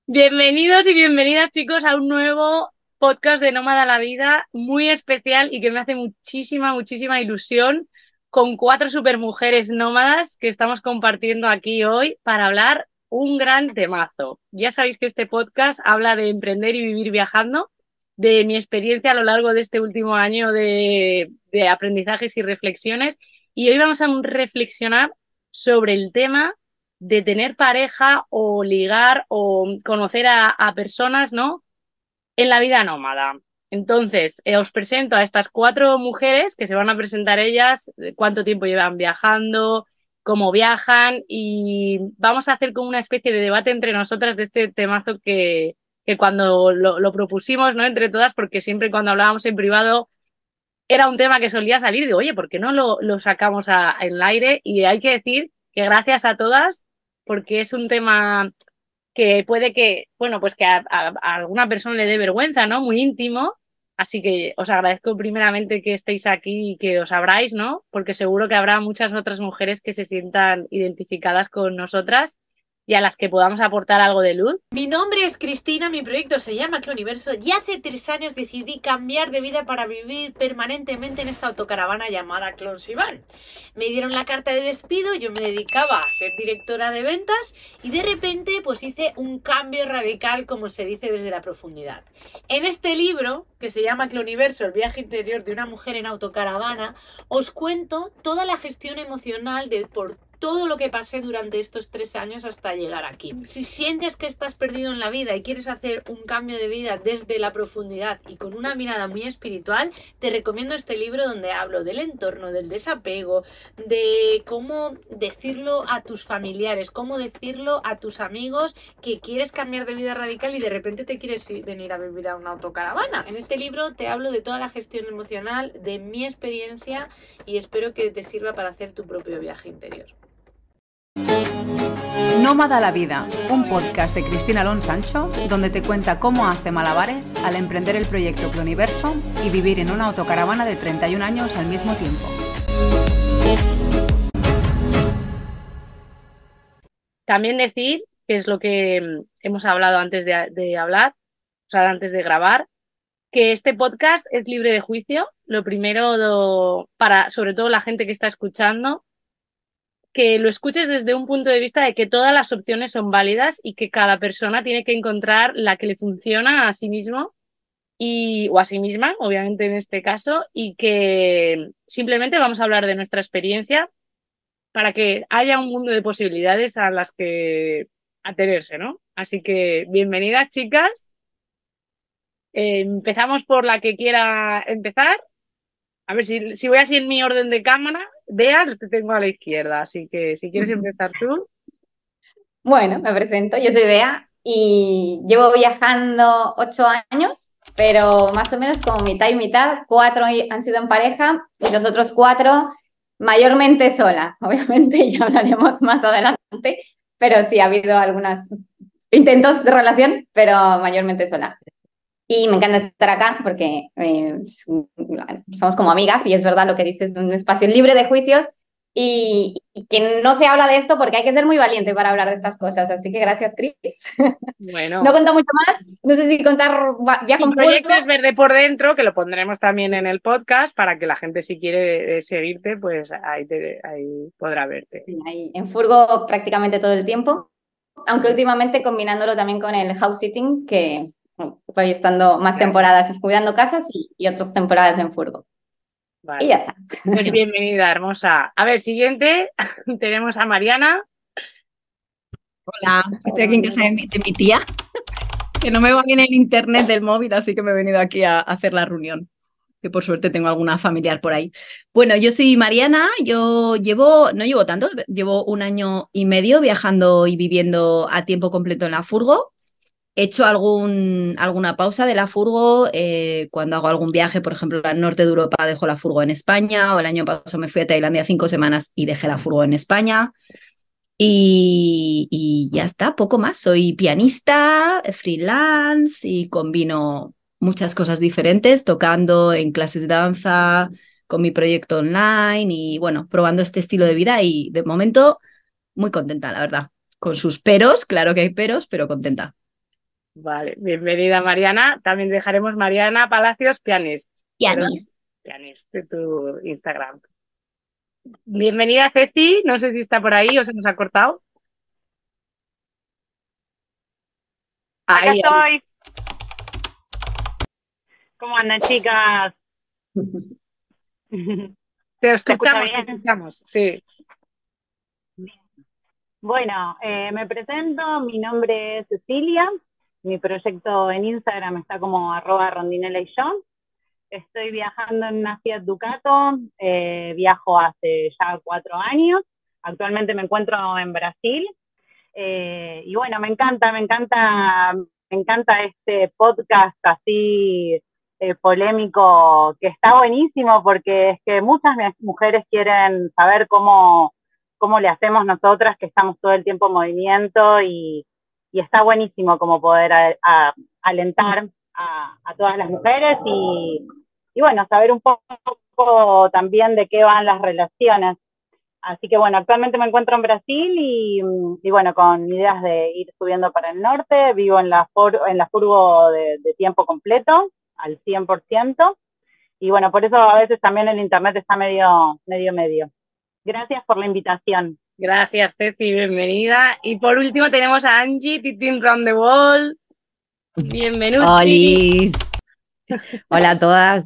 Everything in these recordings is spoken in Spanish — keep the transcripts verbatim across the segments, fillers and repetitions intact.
Bienvenidos y bienvenidas, chicos, a un nuevo podcast de Nómada la Vida, muy especial y que me hace muchísima, muchísima ilusión, con cuatro supermujeres nómadas que estamos compartiendo aquí hoy para hablar un gran temazo. Ya sabéis que este podcast habla de emprender y vivir viajando, de mi experiencia a lo largo de este último año de, de aprendizajes y reflexiones, y hoy vamos a reflexionar sobre el tema de tener pareja o ligar o conocer a, a personas, ¿no? En la vida nómada. Entonces, eh, os presento a estas cuatro mujeres que se van a presentar ellas, eh, cuánto tiempo llevan viajando, cómo viajan y vamos a hacer como una especie de debate entre nosotras de este temazo que, que cuando lo, lo propusimos, ¿no? Entre todas, porque siempre cuando hablábamos en privado era un tema que solía salir de, oye, ¿por qué no lo, lo sacamos a, al aire? Y hay que decir que gracias a todas, porque es un tema que puede que, bueno, pues que a, a, a alguna persona le dé vergüenza, ¿no? Muy íntimo. Así que os agradezco primeramente que estéis aquí y que os abráis, ¿no? Porque seguro que habrá muchas otras mujeres que se sientan identificadas con nosotras y a las que podamos aportar algo de luz. Mi nombre es Cristina, mi proyecto se llama Cloniverso y hace tres años decidí cambiar de vida para vivir permanentemente en esta autocaravana llamada Clonsivan. Me dieron la carta de despido, yo me dedicaba a ser directora de ventas y de repente pues hice un cambio radical, como se dice, desde la profundidad. En este libro, que se llama Cloniverso, el viaje interior de una mujer en autocaravana, os cuento toda la gestión emocional de por todo lo que pasé durante estos tres años hasta llegar aquí. Si sientes que estás perdido en la vida y quieres hacer un cambio de vida desde la profundidad y con una mirada muy espiritual, te recomiendo este libro donde hablo del entorno, del desapego, de cómo decirlo a tus familiares, cómo decirlo a tus amigos que quieres cambiar de vida radical y de repente te quieres venir a vivir a una autocaravana. En este libro te hablo de toda la gestión emocional, de mi experiencia y espero que te sirva para hacer tu propio viaje interior. Nómada la Vida, un podcast de Cristina Alonso Sancho, donde te cuenta cómo hace malabares al emprender el proyecto Cloniverso y vivir en una autocaravana de treinta y un años al mismo tiempo. También decir, que es lo que mm, hemos hablado antes de, de hablar, o sea, antes de grabar, que este podcast es libre de juicio. Lo primero, do, para sobre todo la gente que está escuchando, que lo escuches desde un punto de vista de que todas las opciones son válidas y que cada persona tiene que encontrar la que le funciona a sí mismo y, o a sí misma, obviamente en este caso, y que simplemente vamos a hablar de nuestra experiencia para que haya un mundo de posibilidades a las que atenerse, ¿no? Así que bienvenidas, chicas. Eh, empezamos por la que quiera empezar. A ver, si, si voy así en mi orden de cámara, Bea, te tengo a la izquierda, así que si quieres empezar tú. Bueno, me presento, yo soy Bea y llevo viajando ocho años, pero más o menos como mitad y mitad, cuatro han sido en pareja y los otros cuatro mayormente sola. Obviamente ya hablaremos más adelante, pero sí ha habido algunos intentos de relación, pero mayormente sola. Y me encanta estar acá porque eh, somos como amigas y es verdad lo que dices, un espacio libre de juicios y, y que no se habla de esto porque hay que ser muy valiente para hablar de estas cosas. Así que gracias, Cris. Bueno, No cuento mucho más. No sé si contar viaje tu en proyecto público. es Verde por Dentro, que lo pondremos también en el podcast para que la gente, si quiere eh, seguirte, pues ahí, te, ahí podrá verte. Sí, ahí, en furgo prácticamente todo el tiempo, aunque últimamente combinándolo también con el house sitting, que voy estando más temporadas cuidando casas y, y otras temporadas en furgo. Vale. Y ya está. Pues bienvenida, hermosa. A ver, siguiente, tenemos a Mariana. Hola, estoy aquí en casa de mi, de mi tía, que no me va bien el internet del móvil, así que me he venido aquí a, a hacer la reunión, que por suerte tengo alguna familiar por ahí. Bueno, yo soy Mariana, yo llevo, no llevo tanto, llevo un año y medio viajando y viviendo a tiempo completo en la furgo. He hecho algún, alguna pausa de la furgo eh, cuando hago algún viaje, por ejemplo, al norte de Europa dejo la furgo en España, o el año pasado me fui a Tailandia cinco semanas y dejé la furgo en España. Y, y ya está, poco más. Soy pianista, freelance y combino muchas cosas diferentes, tocando en clases de danza, con mi proyecto online y bueno, probando este estilo de vida y de momento muy contenta, la verdad. Con sus peros, claro que hay peros, pero contenta. Vale, bienvenida Mariana. También dejaremos Mariana Palacios Pianist. Pianist. Pianist de tu Instagram. Bienvenida Ceci, no sé si está por ahí o se nos ha cortado. Acá Ahí, ahí. estoy. ¿Cómo andan, chicas? Te escucha escuchamos, te bien? escuchamos, sí. Bueno, eh, me presento, mi nombre es Cecilia, mi proyecto en Instagram está como arroba rondinela y yo. Estoy viajando en una Fiat Ducato, eh, viajo hace ya cuatro años, actualmente me encuentro en Brasil, eh, y bueno, me encanta, me encanta, me encanta este podcast así eh, polémico, que está buenísimo porque es que muchas mujeres quieren saber cómo, cómo le hacemos nosotras, que estamos todo el tiempo en movimiento, y, y está buenísimo como poder a, a, alentar a, a todas las mujeres y, y bueno, saber un poco también de qué van las relaciones. Así que bueno, actualmente me encuentro en Brasil y, y bueno, con ideas de ir subiendo para el norte. Vivo en la, for, en la furgo de, de tiempo completo, al cien por ciento. Y bueno, por eso a veces también el internet está medio, medio, medio. Gracias por la invitación. Gracias, Ceci, bienvenida. Y por último tenemos a Angie, Titin Round the Wall. Bienvenida. Olis. Hola a todas.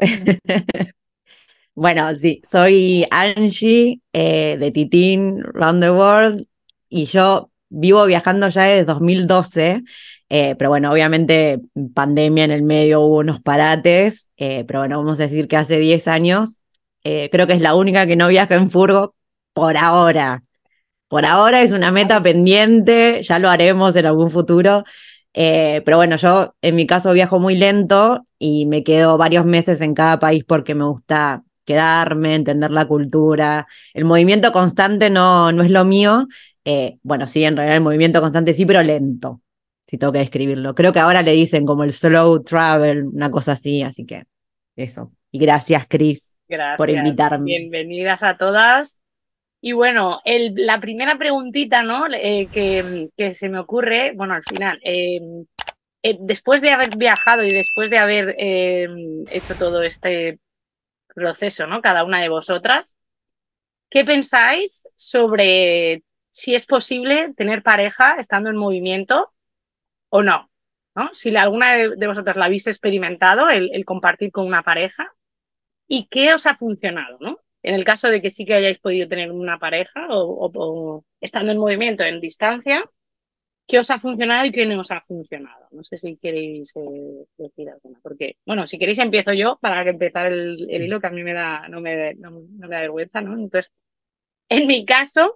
Bueno, sí, soy Angie eh, de Titín Round the World y yo vivo viajando ya desde dos mil doce, eh, pero bueno, obviamente pandemia en el medio, hubo unos parates, eh, pero bueno, vamos a decir que hace diez años, eh, creo que es la única que no viaja en furgo por ahora. Por ahora es una meta pendiente, ya lo haremos en algún futuro. Eh, pero bueno, yo en mi caso viajo muy lento y me quedo varios meses en cada país porque me gusta quedarme, entender la cultura. El movimiento constante no, no es lo mío. Eh, bueno, sí, en realidad el movimiento constante sí, pero lento, si tengo que describirlo. Creo que ahora le dicen como el slow travel, una cosa así, así que eso. Y gracias, Cris, por Gracias. invitarme. Bienvenidas a todas. Y bueno, el, la primera preguntita, ¿no? Eh, que, que se me ocurre, bueno, al final, eh, eh, después de haber viajado y después de haber eh, hecho todo este proceso, ¿no? Cada una de vosotras, ¿qué pensáis sobre si es posible tener pareja estando en movimiento o no? ¿No? Si alguna de, de vosotras la habéis experimentado, el, el compartir con una pareja, ¿y qué os ha funcionado, ¿no? En el caso de que sí que hayáis podido tener una pareja o, o, o estando en movimiento, en distancia, ¿qué os ha funcionado y qué no os ha funcionado? No sé si queréis eh, decir alguna, porque, bueno, si queréis empiezo yo para que empezar el, el hilo, que a mí me da, no me, no, no me da vergüenza, ¿no? Entonces, en mi caso,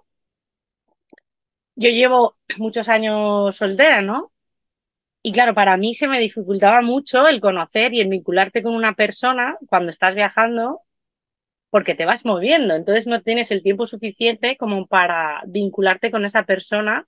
yo llevo muchos años soltera, ¿no? Y claro, para mí se me dificultaba mucho el conocer y el vincularte con una persona cuando estás viajando, porque te vas moviendo, entonces no tienes el tiempo suficiente como para vincularte con esa persona.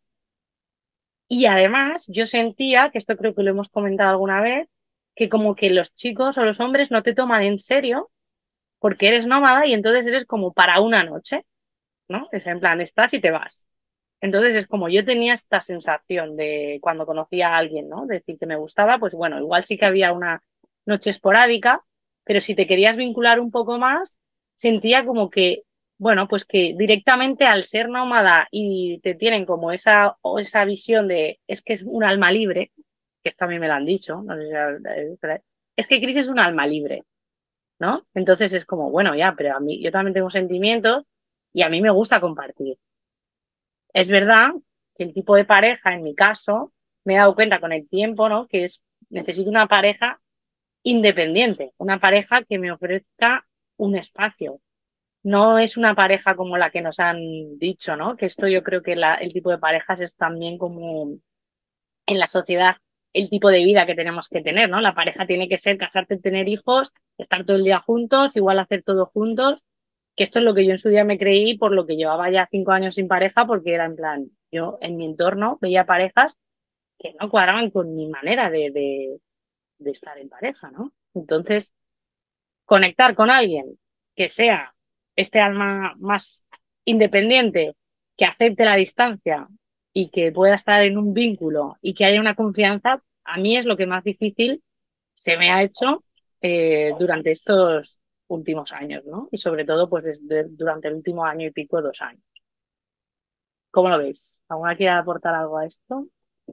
Y además yo sentía, que esto creo que lo hemos comentado alguna vez, que como que los chicos o los hombres no te toman en serio porque eres nómada y entonces eres como para una noche, ¿no? Es en plan, estás y te vas. Entonces es como yo tenía esta sensación de cuando conocía a alguien, ¿no? De decir que me gustaba, pues bueno, igual sí que había una noche esporádica, pero si te querías vincular un poco más, sentía como que, bueno, pues que directamente al ser nómada y te tienen como esa, o esa visión de es que es un alma libre, que esto a mí me lo han dicho, no sé si, es que Cris es un alma libre, ¿no? Entonces es como, bueno, ya, pero a mí yo también tengo sentimientos y a mí me gusta compartir. Es verdad que el tipo de pareja, en mi caso, me he dado cuenta con el tiempo, ¿no? Que es, necesito una pareja independiente, una pareja que me ofrezca un espacio. No es una pareja como la que nos han dicho, ¿no? Que esto yo creo que la, el tipo de parejas es también como en la sociedad el tipo de vida que tenemos que tener, ¿no? La pareja tiene que ser casarte, tener hijos, estar todo el día juntos, igual hacer todo juntos, que esto es lo que yo en su día me creí por lo que llevaba ya cinco años sin pareja, porque era en plan, yo en mi entorno veía parejas que no cuadraban con mi manera de, de, de estar en pareja, ¿no? Entonces, conectar con alguien que sea este alma más independiente, que acepte la distancia y que pueda estar en un vínculo y que haya una confianza, a mí es lo que más difícil se me ha hecho eh, durante estos últimos años, ¿no? Y sobre todo, pues desde durante el último año y pico, dos años. ¿Cómo lo veis? ¿Alguna quiere aportar algo a esto?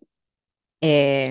Eh,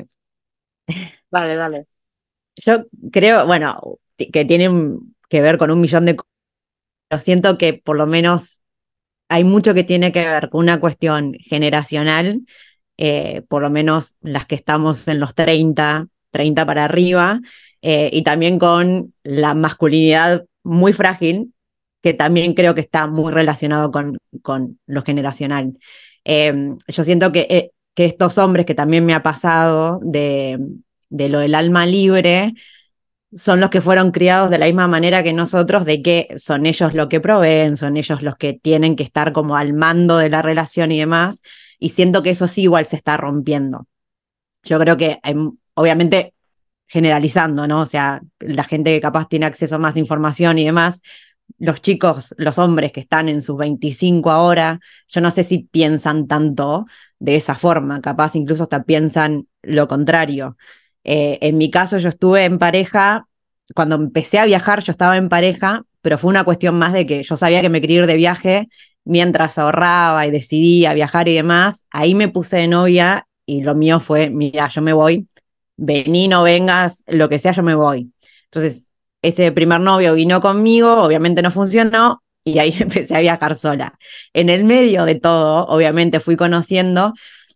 Vale, dale. yo creo, bueno, t- que tienen que ver con un millón de cosas. Yo siento que por lo menos hay mucho que tiene que ver con una cuestión generacional, eh, por lo menos las que estamos en los treinta, treinta para arriba, eh, y también con la masculinidad muy frágil, que también creo que está muy relacionado con, con lo generacional. Eh, yo siento que, eh, que estos hombres, que también me ha pasado de, de lo del alma libre, son los que fueron criados de la misma manera que nosotros, de que son ellos los que proveen, son ellos los que tienen que estar como al mando de la relación y demás, y siento que eso sí igual se está rompiendo. Yo creo que, hay, obviamente, generalizando, ¿no? O sea, la gente que capaz tiene acceso a más información y demás, los chicos, los hombres que están en sus veinticinco ahora, yo no sé si piensan tanto de esa forma, capaz incluso hasta piensan lo contrario. Eh, en mi caso, yo estuve en pareja, cuando empecé a viajar, yo estaba en pareja, pero fue una cuestión más de que yo sabía que me quería ir de viaje mientras ahorraba y decidía viajar y demás. Ahí me puse de novia y lo mío fue, mira, yo me voy, vení, no vengas, lo que sea, yo me voy. Entonces, ese primer novio vino conmigo, obviamente no funcionó, y ahí empecé a viajar sola. En el medio de todo, obviamente fui conociendo,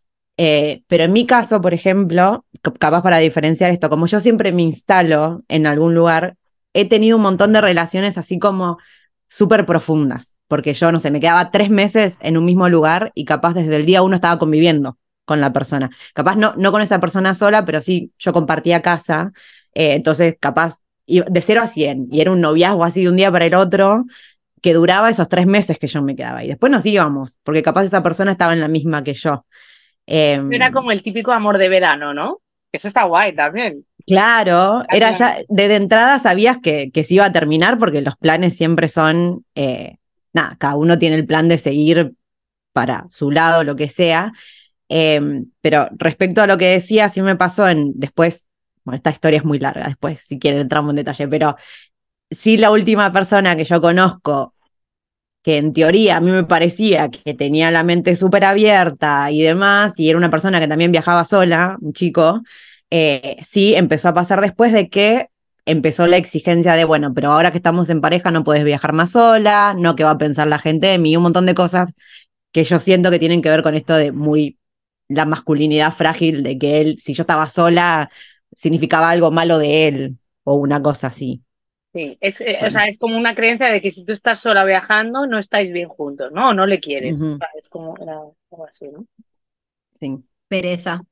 eh, pero en mi caso, por ejemplo, capaz para diferenciar esto, como yo siempre me instalo en algún lugar, he tenido un montón de relaciones así como súper profundas, porque yo, no sé, me quedaba tres meses en un mismo lugar y capaz desde el día uno estaba conviviendo con la persona. Capaz no, no con esa persona sola, pero sí yo compartía casa, eh, entonces capaz de cero a cien, y era un noviazgo así de un día para el otro, que duraba esos tres meses que yo me quedaba. Y después nos íbamos, porque capaz esa persona estaba en la misma que yo. Eh, Era como el típico amor de verano, ¿no? Eso está guay también. claro, era ya, de, entrada sabías que, que se iba a terminar, porque los planes siempre son, eh, nada, cada uno tiene el plan de seguir para su lado, lo que sea. Eh, pero respecto a lo que decía, sí me pasó en después, bueno, esta historia es muy larga, después si quieren entramos en detalle, pero sí la última persona que yo conozco, que en teoría a mí me parecía que tenía la mente súper abierta y demás, y era una persona que también viajaba sola, un chico, eh, sí empezó a pasar después de que empezó la exigencia de, bueno, pero ahora que estamos en pareja no puedes viajar más sola, no, que va a pensar la gente de mí, un montón de cosas que yo siento que tienen que ver con esto de muy la masculinidad frágil, de que él, si yo estaba sola, significaba algo malo de él, o una cosa así. Sí, es, eh, o Bueno, sea, es como una creencia de que si tú estás sola viajando, no estáis bien juntos, ¿no? O no le quieres. O uh-huh, sea, es como, era algo así, ¿no? sí. Pereza.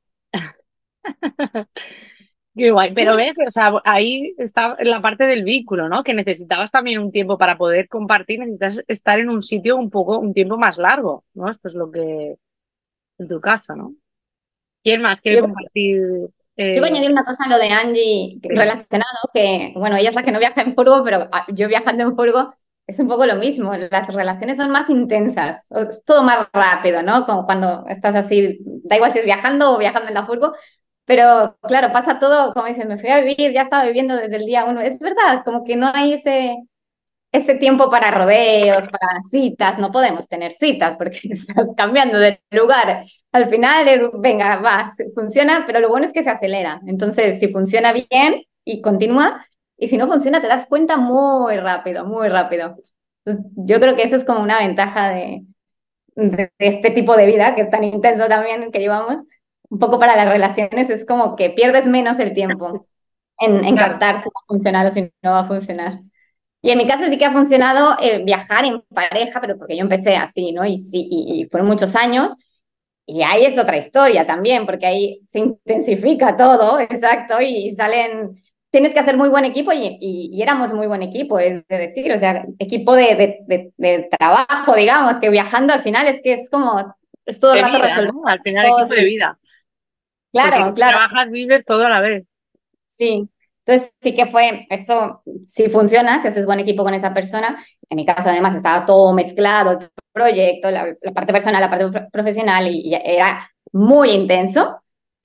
Qué guay. Pero ves, o sea, ahí está la parte del vínculo, ¿no? Que necesitabas también un tiempo para poder compartir, necesitas estar en un sitio un poco, un tiempo más largo, ¿no? Esto es lo que, en tu caso, ¿no? ¿Quién más quiere Yo, compartir? yo voy a Eh, añadir una cosa a lo de Angie sí. relacionado, que bueno, ella es la que no viaja en furgo, pero ah, yo viajando en furgo es un poco lo mismo. Las relaciones son más intensas, o- es todo más rápido, ¿no? Como cuando estás así, da igual si es viajando o viajando en la furgo, pero claro, pasa todo, como dicen, me fui a vivir, ya estaba viviendo desde el día uno. Es verdad, como que no hay ese, ese tiempo para rodeos, para citas, no podemos tener citas porque estás cambiando de lugar. Al final es, venga, va, se- funciona, pero lo bueno es que se acelera. Entonces, si funciona bien y continúa, y si no funciona, te das cuenta muy rápido, muy rápido. Entonces, yo creo que eso es como una ventaja de, de este tipo de vida, que es tan intenso también que llevamos. Un poco para las relaciones es como que pierdes menos el tiempo en, en Claro. captar si va a funcionar o si no va a funcionar. Y en mi caso sí que ha funcionado eh, viajar en pareja, pero porque yo empecé así, ¿no? Y sí, y, y fueron muchos años. Y ahí es otra historia también, porque ahí se intensifica todo, exacto, y salen, tienes que hacer muy buen equipo y, y, y éramos muy buen equipo, es de decir, o sea, equipo de, de, de, de trabajo, digamos, que viajando al final es que es como, es todo el De rato vida, resolver ¿no? Al final, equipo cosas de y- vida. Porque Claro, tú claro. trabajas, vives todo a la vez. Sí, entonces sí que fue, eso sí funciona, si haces buen equipo con esa persona. En mi caso además estaba todo mezclado, el proyecto, la, la parte personal, la parte pro- profesional, y, y era muy intenso,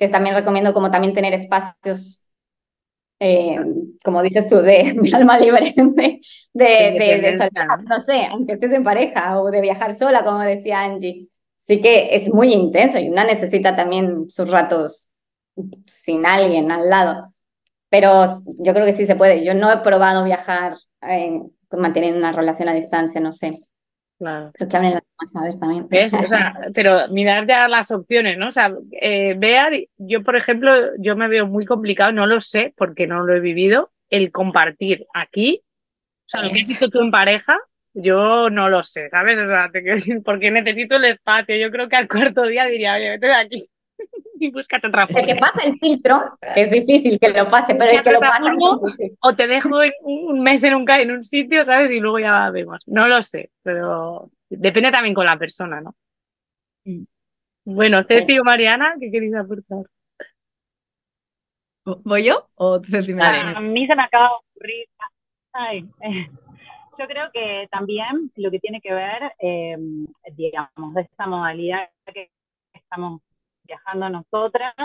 que también recomiendo como también tener espacios, eh, como dices tú, de, de alma libre, de, de, de, de soledad, no sé, aunque estés en pareja o de viajar sola, como decía Angie. Sí que es muy intenso y una necesita también sus ratos sin alguien al lado. Pero yo creo que sí se puede. Yo no he probado viajar eh, manteniendo una relación a distancia, no sé. Claro. Creo que hablen las demás a ver también. ¿Ves? O sea, pero mirar ya las opciones, ¿no? O sea, eh, Bea, yo por ejemplo, yo me veo muy complicado, no lo sé porque no lo he vivido, el compartir aquí, o sea, lo que has visto tú en pareja, yo no lo sé, ¿sabes? O sea, te quiero decir, porque necesito el espacio. Yo creo que al cuarto día diría, oye, vete de aquí y búscate otra El que forma. pasa el filtro es difícil que lo pase, pero el que lo pasa es difícil. O te dejo en un mes en un, ca- en un sitio, ¿sabes? Y luego ya vemos. No lo sé, pero depende también con la persona, ¿no? Mm. Bueno, Ceci o Mariana, ¿qué queréis aportar? ¿Voy yo o Ceci me Dale. viene? A mí se me acaba de ocurrir, ay, eh, yo creo que también lo que tiene que ver, eh, digamos, de esta modalidad que estamos viajando nosotras,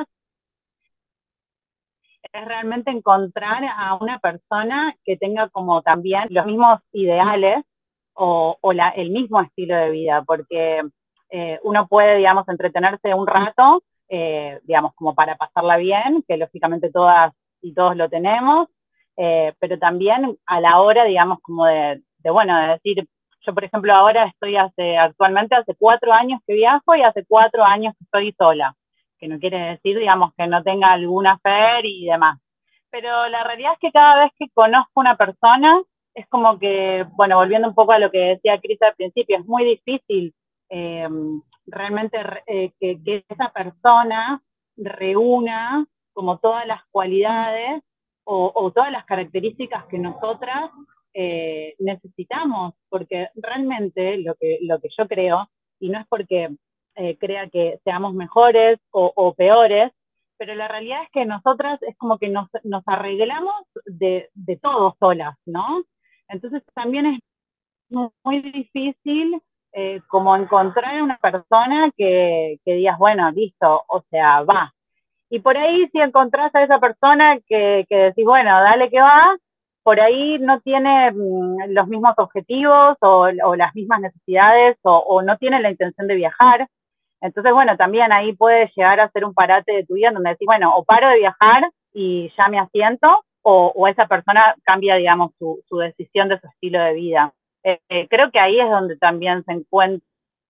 es realmente encontrar a una persona que tenga como también los mismos ideales o, o la, el mismo estilo de vida, porque eh, uno puede, digamos, entretenerse un rato, eh, digamos, como para pasarla bien, que lógicamente todas y todos lo tenemos, eh, pero también a la hora, digamos, como de, de, bueno, de decir, yo por ejemplo ahora estoy hace, actualmente hace cuatro años que viajo y hace cuatro años que estoy sola, que no quiere decir, digamos, que no tenga alguna afer y demás. Pero la realidad es que cada vez que conozco una persona, es como que, bueno, volviendo un poco a lo que decía Cris al principio, es muy difícil eh, realmente eh, que, que esa persona reúna como todas las cualidades o, o todas las características que nosotras eh, necesitamos, porque realmente lo que, lo que yo creo, y no es porque eh, crea que seamos mejores o, o peores, pero la realidad es que nosotras es como que nos, nos arreglamos de, de todo solas, ¿no? Entonces también es muy, muy difícil eh, como encontrar una persona que, que digas, bueno, listo, o sea, va. Y por ahí si encontrás a esa persona que, que decís, bueno, dale que va, por ahí no tiene mm, los mismos objetivos o, o las mismas necesidades o, o no tiene la intención de viajar. Entonces, bueno, también ahí puede llegar a ser un parate de tu vida en donde decís, bueno, o paro de viajar y ya me asiento, o, o esa persona cambia, digamos, su, su decisión de su estilo de vida. Eh, eh, creo que ahí es donde también se encuentra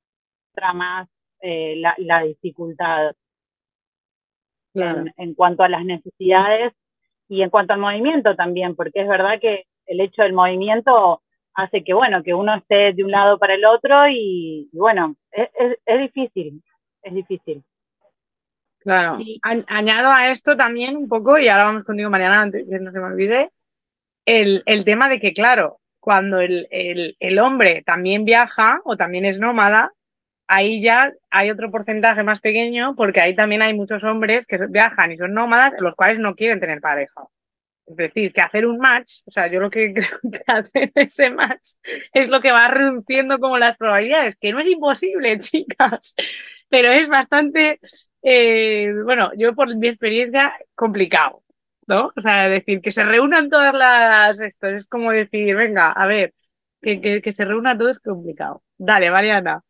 más eh, la, la dificultad. Claro. en, en cuanto a las necesidades y en cuanto al movimiento también, porque es verdad que el hecho del movimiento hace que, bueno, que uno esté de un lado para el otro y, y bueno, es, es, es difícil, es difícil. Claro. Sí. A, añado a esto también un poco, y ahora vamos contigo, Mariana, antes que no se me olvide, el, el tema de que, claro, cuando el, el, el hombre también viaja o también es nómada, ahí ya hay otro porcentaje más pequeño, porque ahí también hay muchos hombres que viajan y son nómadas, los cuales no quieren tener pareja. Es decir, que hacer un match, o sea, yo lo que creo que hacer ese match es lo que va reduciendo como las probabilidades, que no es imposible, chicas, pero es bastante, eh, bueno, yo por mi experiencia, complicado, ¿no? O sea, decir, que se reúnan todas las, esto, es como decir, venga, a ver, que, que, que se reúna todo es complicado. Dale, Mariana.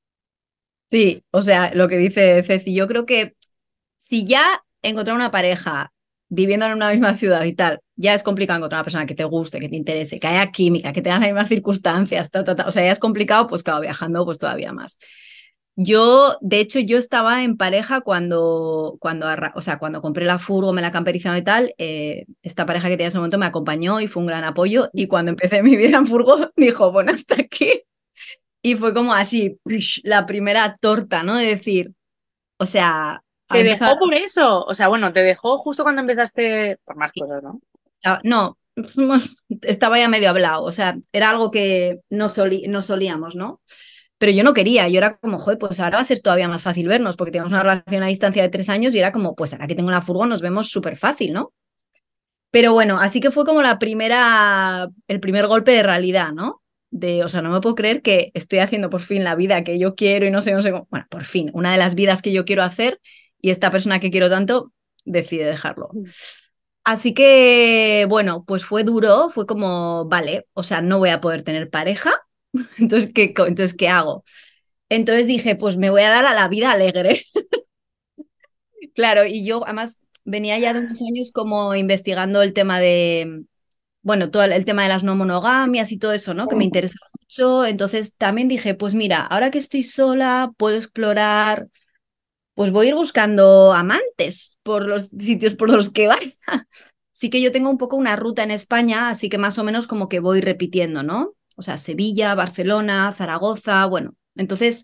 Sí, o sea, lo que dice Ceci, yo creo que si ya encontrar una pareja viviendo en una misma ciudad y tal, ya es complicado encontrar una persona que te guste, que te interese, que haya química, que tengan las mismas circunstancias, ta, ta, ta. O sea, ya es complicado, pues claro, viajando pues todavía más. Yo, de hecho, yo estaba en pareja cuando, cuando, o sea, cuando compré la furgo, me la camperizado y tal, eh, esta pareja que tenía en ese momento me acompañó y fue un gran apoyo, y cuando empecé mi vida en furgo, dijo, bueno, hasta aquí. Y fue como así, la primera torta, ¿no? De decir, o sea... Te dejó empezar... por eso, o sea, bueno, te dejó justo cuando empezaste por más cosas, ¿no? No, estaba ya medio hablado, o sea, era algo que no, solí, no solíamos, ¿no? Pero yo no quería, yo era como, joder, pues ahora va a ser todavía más fácil vernos, porque teníamos una relación a distancia de tres años y era como, pues ahora que tengo la furgo nos vemos súper fácil, ¿no? Pero bueno, así que fue como la primera, el primer golpe de realidad, ¿no? De, o sea, no me puedo creer que estoy haciendo por fin la vida que yo quiero y no sé, no sé cómo. Bueno, por fin, una de las vidas que yo quiero hacer y esta persona que quiero tanto decide dejarlo. Así que, bueno, pues fue duro, fue como, vale, o sea, no voy a poder tener pareja, entonces, ¿qué, entonces, ¿qué hago? Entonces dije, pues me voy a dar a la vida alegre. Claro, y yo además venía ya de unos años como investigando el tema de, bueno, todo el, el tema de las no monogamias y todo eso, ¿no? Que me interesa mucho. Entonces también dije, pues mira, ahora que estoy sola, puedo explorar, pues voy a ir buscando amantes por los sitios por los que vaya. Sí que yo tengo un poco una ruta en España, así que más o menos como que voy repitiendo, ¿no? O sea, Sevilla, Barcelona, Zaragoza, bueno. Entonces,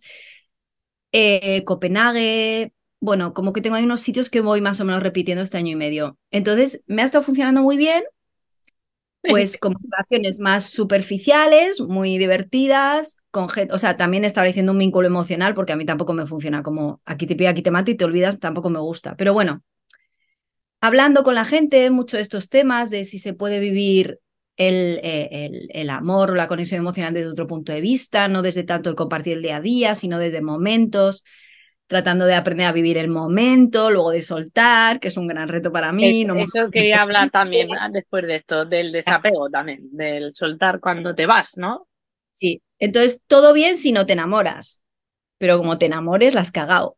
eh, Copenhague, bueno, como que tengo ahí unos sitios que voy más o menos repitiendo este año y medio. Entonces, me ha estado funcionando muy bien, pues con relaciones más superficiales, muy divertidas, con gente, o sea, también estableciendo un vínculo emocional, porque a mí tampoco me funciona como aquí te pido, aquí te mato y te olvidas, tampoco me gusta. Pero bueno, hablando con la gente, mucho de estos temas de si se puede vivir el, eh, el, el amor o la conexión emocional desde otro punto de vista, no desde tanto el compartir el día a día, sino desde momentos, tratando de aprender a vivir el momento, luego de soltar, que es un gran reto para mí. Es, No me... eso quería hablar también después de esto, del desapego también, del soltar cuando te vas, ¿no? Sí, entonces todo bien si no te enamoras, pero como te enamores, la has cagado.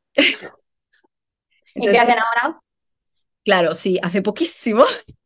¿Y te has enamorado? Claro, sí, hace poquísimo.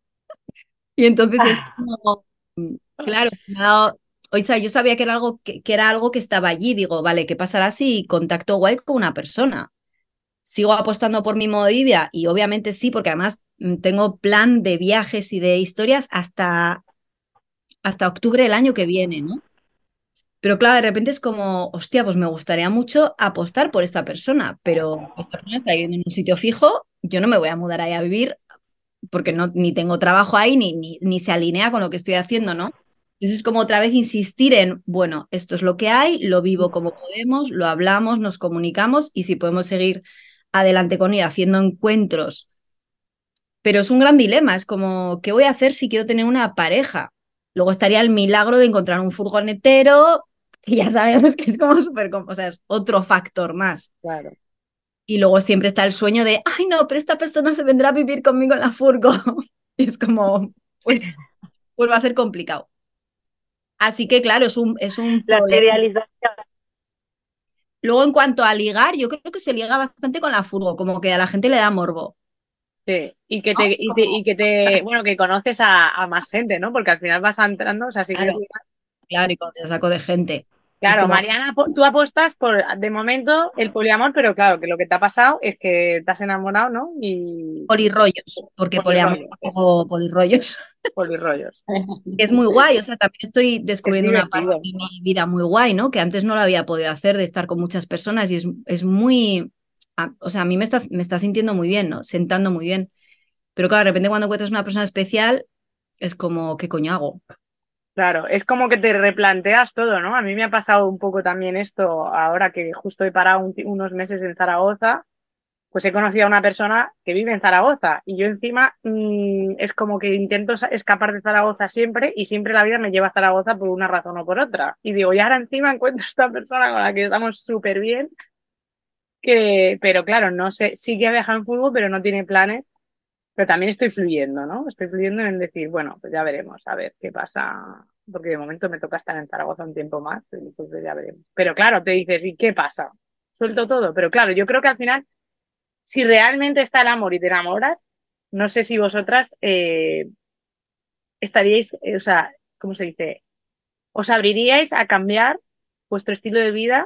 Y entonces es como, claro, se me ha dado, o sea, yo sabía que era algo que, que era algo que estaba allí. Digo, vale, ¿qué pasará si contacto guay con una persona? Sigo apostando por mi modo de vida y obviamente sí, porque además mm, tengo plan de viajes y de historias hasta, hasta octubre del año que viene, ¿no? Pero claro, de repente es como, hostia, pues me gustaría mucho apostar por esta persona, pero esta persona está viviendo en un sitio fijo, yo no me voy a mudar ahí a vivir porque no, ni tengo trabajo ahí, ni, ni, ni se alinea con lo que estoy haciendo, ¿no? Entonces es como otra vez insistir en, bueno, esto es lo que hay, lo vivo como podemos, lo hablamos, nos comunicamos y si podemos seguir adelante con ello haciendo encuentros. Pero es un gran dilema, es como, ¿qué voy a hacer si quiero tener una pareja? Luego estaría el milagro de encontrar un furgonetero, que ya sabemos que es como súper, o sea, es otro factor más. Claro. Y luego siempre está el sueño de, ay no, pero esta persona se vendrá a vivir conmigo en la furgo. Y es como, pues, pues va a ser complicado. Así que claro, es un, es un La problema. idealización. Luego en cuanto a ligar, yo creo que se liga bastante con la furgo, como que a la gente le da morbo. Sí, y que ¿No? te, y te, y que te, bueno, que conoces a, a más gente, ¿no? Porque al final vas entrando, o sea, si quieres Claro, ligar. claro, y con el saco de gente. Es Claro, como, Mariana, po- tú apuestas por, de momento, el poliamor, pero claro, que lo que te ha pasado es que te has enamorado, ¿no? Y polirrollos, porque poliamor polirrollos, o polirrollos. polirrollos. Es muy guay, o sea, también estoy Es descubriendo una parte divertido. de mi vida muy guay, ¿no? Que antes no lo había podido hacer, de estar con muchas personas y es, es muy, a- o sea, a mí me está, me está sintiendo muy bien, ¿no? Sentando muy bien. Pero claro, de repente cuando encuentras una persona especial, es como, ¿qué coño hago? Claro, es como que te replanteas todo, ¿no? A mí me ha pasado un poco también esto ahora que justo he parado un ti- unos meses en Zaragoza, pues he conocido a una persona que vive en Zaragoza y yo encima mm, es como que intento sa- escapar de Zaragoza siempre y siempre la vida me lleva a Zaragoza por una razón o por otra. Y digo, y ahora encima encuentro a esta persona con la que estamos súper bien, que, pero claro, no sé, sí que ha viajado en fútbol, pero no tiene planes, pero también estoy fluyendo, ¿no? Estoy fluyendo en decir, bueno, pues ya veremos, a ver qué pasa, porque de momento me toca estar en Zaragoza un tiempo más, entonces ya veremos. Pero claro, te dices, ¿y qué pasa? Suelto todo, pero claro, yo creo que al final si realmente está el amor y te enamoras, no sé si vosotras eh, estaríais, eh, o sea, ¿cómo se dice? ¿Os abriríais a cambiar vuestro estilo de vida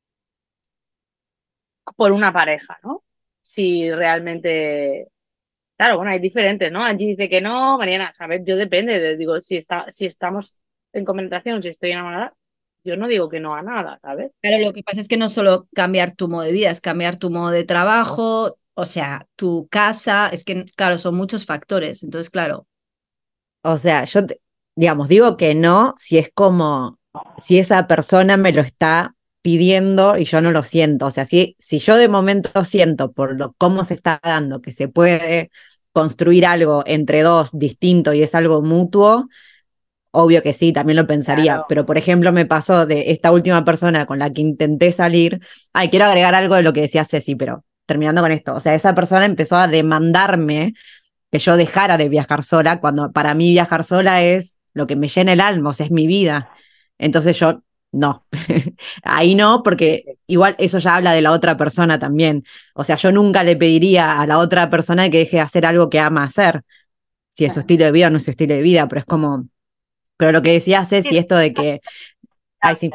por una pareja, ¿no? Si realmente, claro, bueno, hay diferentes, ¿no? Angie dice que no, Mariana, a ver, yo depende, de- digo, si está, si estamos en conversación, si estoy enamorada, yo no digo que no a nada, ¿sabes? Claro, lo que pasa es que no solo cambiar tu modo de vida, es cambiar tu modo de trabajo, o sea, tu casa, es que, claro, son muchos factores. Entonces, claro, O sea, yo, te- digamos, digo que no si es como, si esa persona me lo está pidiendo y yo no lo siento. O sea, si, si yo de momento siento por lo, cómo se está dando que se puede construir algo entre dos distinto y es algo mutuo, obvio que sí, también lo pensaría. Claro. Pero, por ejemplo, me pasó de esta última persona con la que intenté salir. Ay, quiero agregar algo de lo que decía Ceci, pero terminando con esto, o sea, esa persona empezó a demandarme que yo dejara de viajar sola, cuando para mí viajar sola es lo que me llena el alma, o sea, es mi vida. Entonces yo, no, ahí no, porque igual eso ya habla de la otra persona también. O sea, yo nunca le pediría a la otra persona que deje de hacer algo que ama hacer, si es su estilo de vida o no es su estilo de vida, pero es como, pero lo que decía Ceci, esto de que, ay, sí.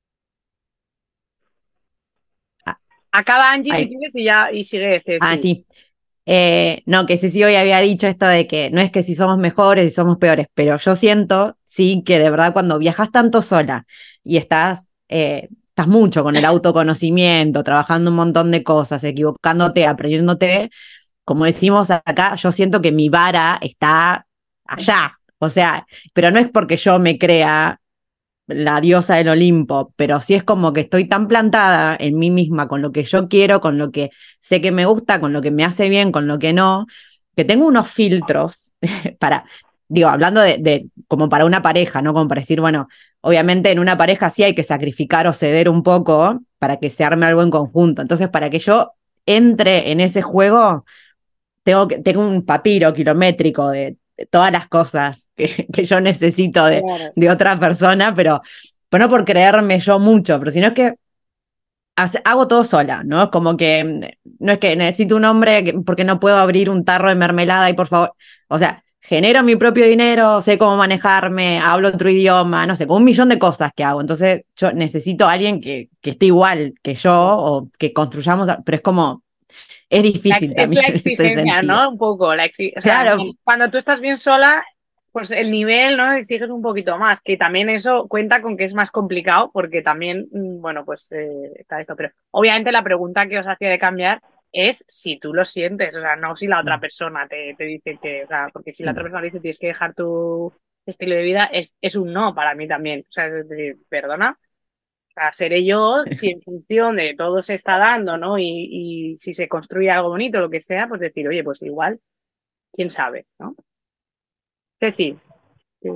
Acaba Angie Ay. si quieres y ya, y sigue Ceci. Ah, sí. Eh, no, que Ceci hoy había dicho esto de que no es que si somos mejores y somos peores, pero yo siento, sí, que de verdad cuando viajas tanto sola y estás, eh, estás mucho con el autoconocimiento, trabajando un montón de cosas, equivocándote, aprendiéndote, como decimos acá, yo siento que mi vara está allá, o sea, pero no es porque yo me crea la diosa del Olimpo, pero sí es como que estoy tan plantada en mí misma con lo que yo quiero, con lo que sé que me gusta, con lo que me hace bien, con lo que no, que tengo unos filtros para, digo, hablando de, de como para una pareja, ¿no? Como para decir, bueno, obviamente en una pareja sí hay que sacrificar o ceder un poco para que se arme algo en conjunto. Entonces, para que yo entre en ese juego, tengo, que, tengo un papiro kilométrico de todas las cosas que, que yo necesito de, Claro. de otra persona, pero, pero no por creerme yo mucho, pero sino es que hace, hago todo sola, ¿no? Es como que no es que necesito un hombre que, porque no puedo abrir un tarro de mermelada y por favor, o sea, genero mi propio dinero, sé cómo manejarme, hablo otro idioma, no sé, con un millón de cosas que hago. Entonces yo necesito a alguien que, que esté igual que yo o que construyamos, pero es como, es difícil La- también. Es la exigencia, ¿no? Un poco. La exi- o sea, Claro. Cuando tú estás bien sola, pues el nivel, ¿no? Exiges un poquito más, que también eso cuenta con que es más complicado, porque también, mm, bueno, pues eh, está esto. Pero obviamente la pregunta que os hacía de cambiar es si tú lo sientes, o sea, no si la otra persona te, te dice que, o sea, porque si la otra persona dice tienes que dejar tu estilo de vida, es, es un no para mí también. O sea, es decir, perdona. O sea, seré yo si en función de todo se está dando, ¿no? Y, y si se construye algo bonito, lo que sea, pues decir, oye, pues igual, quién sabe, ¿no? Es decir, sí.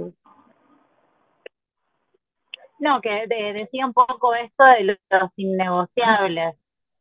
No, que de- decía un poco esto de los innegociables.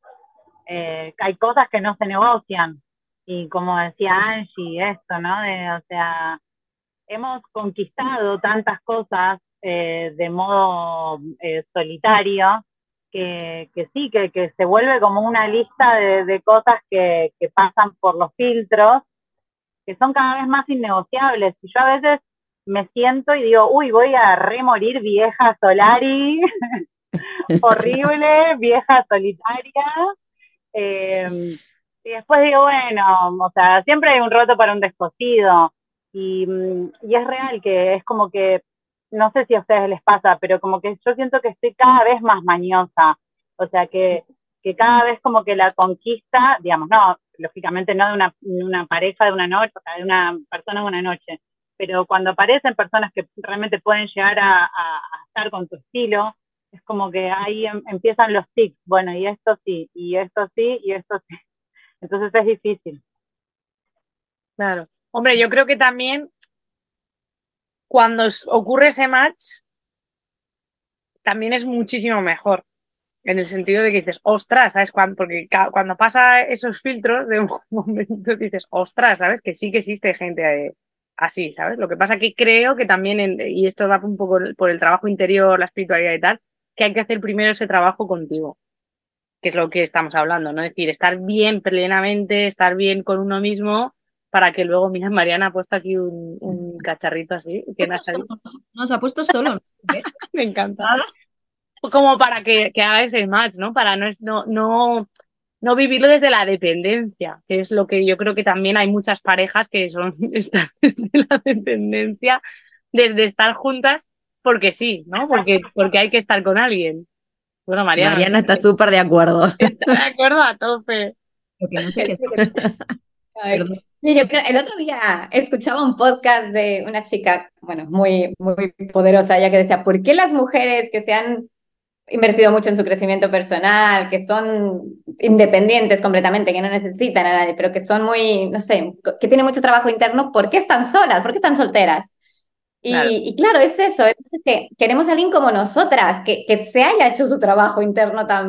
Eh, que hay cosas que no se negocian. Y como decía Angie, esto, ¿no? De, o sea, hemos conquistado tantas cosas eh, de modo eh, solitario que, que sí, que, que se vuelve como una lista de, de cosas que, que pasan por los filtros, que son cada vez más innegociables. Y yo a veces me siento y digo, uy, voy a remorir vieja Solari, horrible, vieja solitaria. Eh, y después digo, bueno, o sea, siempre hay un roto para un descosido. Y, y es real que es como que, no sé si a ustedes les pasa, pero como que yo siento que estoy cada vez más mañosa. O sea, que, que cada vez como que la conquista, digamos, no, lógicamente no de una, de una pareja de una noche, o sea, de una persona de una noche, pero cuando aparecen personas que realmente pueden llegar a, a, a estar con tu estilo, es como que ahí em, empiezan los tics, bueno, y esto sí, y esto sí, y esto sí. Entonces es difícil. Claro. Hombre, yo creo que también cuando os ocurre ese match, también es muchísimo mejor. En el sentido de que dices, ostras, ¿sabes? Cuando, porque ca- cuando pasa esos filtros de un momento dices, ostras, ¿sabes? Que sí que existe gente eh, así, ¿sabes? Lo que pasa que creo que también, en- y esto va un poco por el trabajo interior, la espiritualidad y tal, que hay que hacer primero ese trabajo contigo, que es lo que estamos hablando, ¿no? Es decir, estar bien plenamente, estar bien con uno mismo, para que luego, mira, Mariana ha puesto aquí un, un cacharrito así, que me ha Puesto salido- solo, nos ha puesto solo. ¿No? ¿Qué? me encanta. Como para que, que haga ese match, ¿no? Para no, es- no, no, no vivirlo desde la dependencia, que es lo que yo creo que también hay muchas parejas que son están desde la dependencia, desde estar juntas, porque sí, ¿no? Porque, porque hay que estar con alguien. Bueno, Mariana, Mariana está súper de acuerdo. está de acuerdo a tope. Lo que no sé qué es. Ay, Perdón. sí, yo creo- el otro día escuchaba un podcast de una chica, bueno, muy, muy poderosa, ella que decía, ¿por qué las mujeres que se han invertido mucho en su crecimiento personal, que son independientes completamente, que no necesitan a nadie, pero que son muy, no sé, que tienen mucho trabajo interno, ¿por qué están solas? ¿Por qué están solteras? Y Claro. y claro, es eso, es eso que queremos a alguien como nosotras, que, que se haya hecho su trabajo interno también.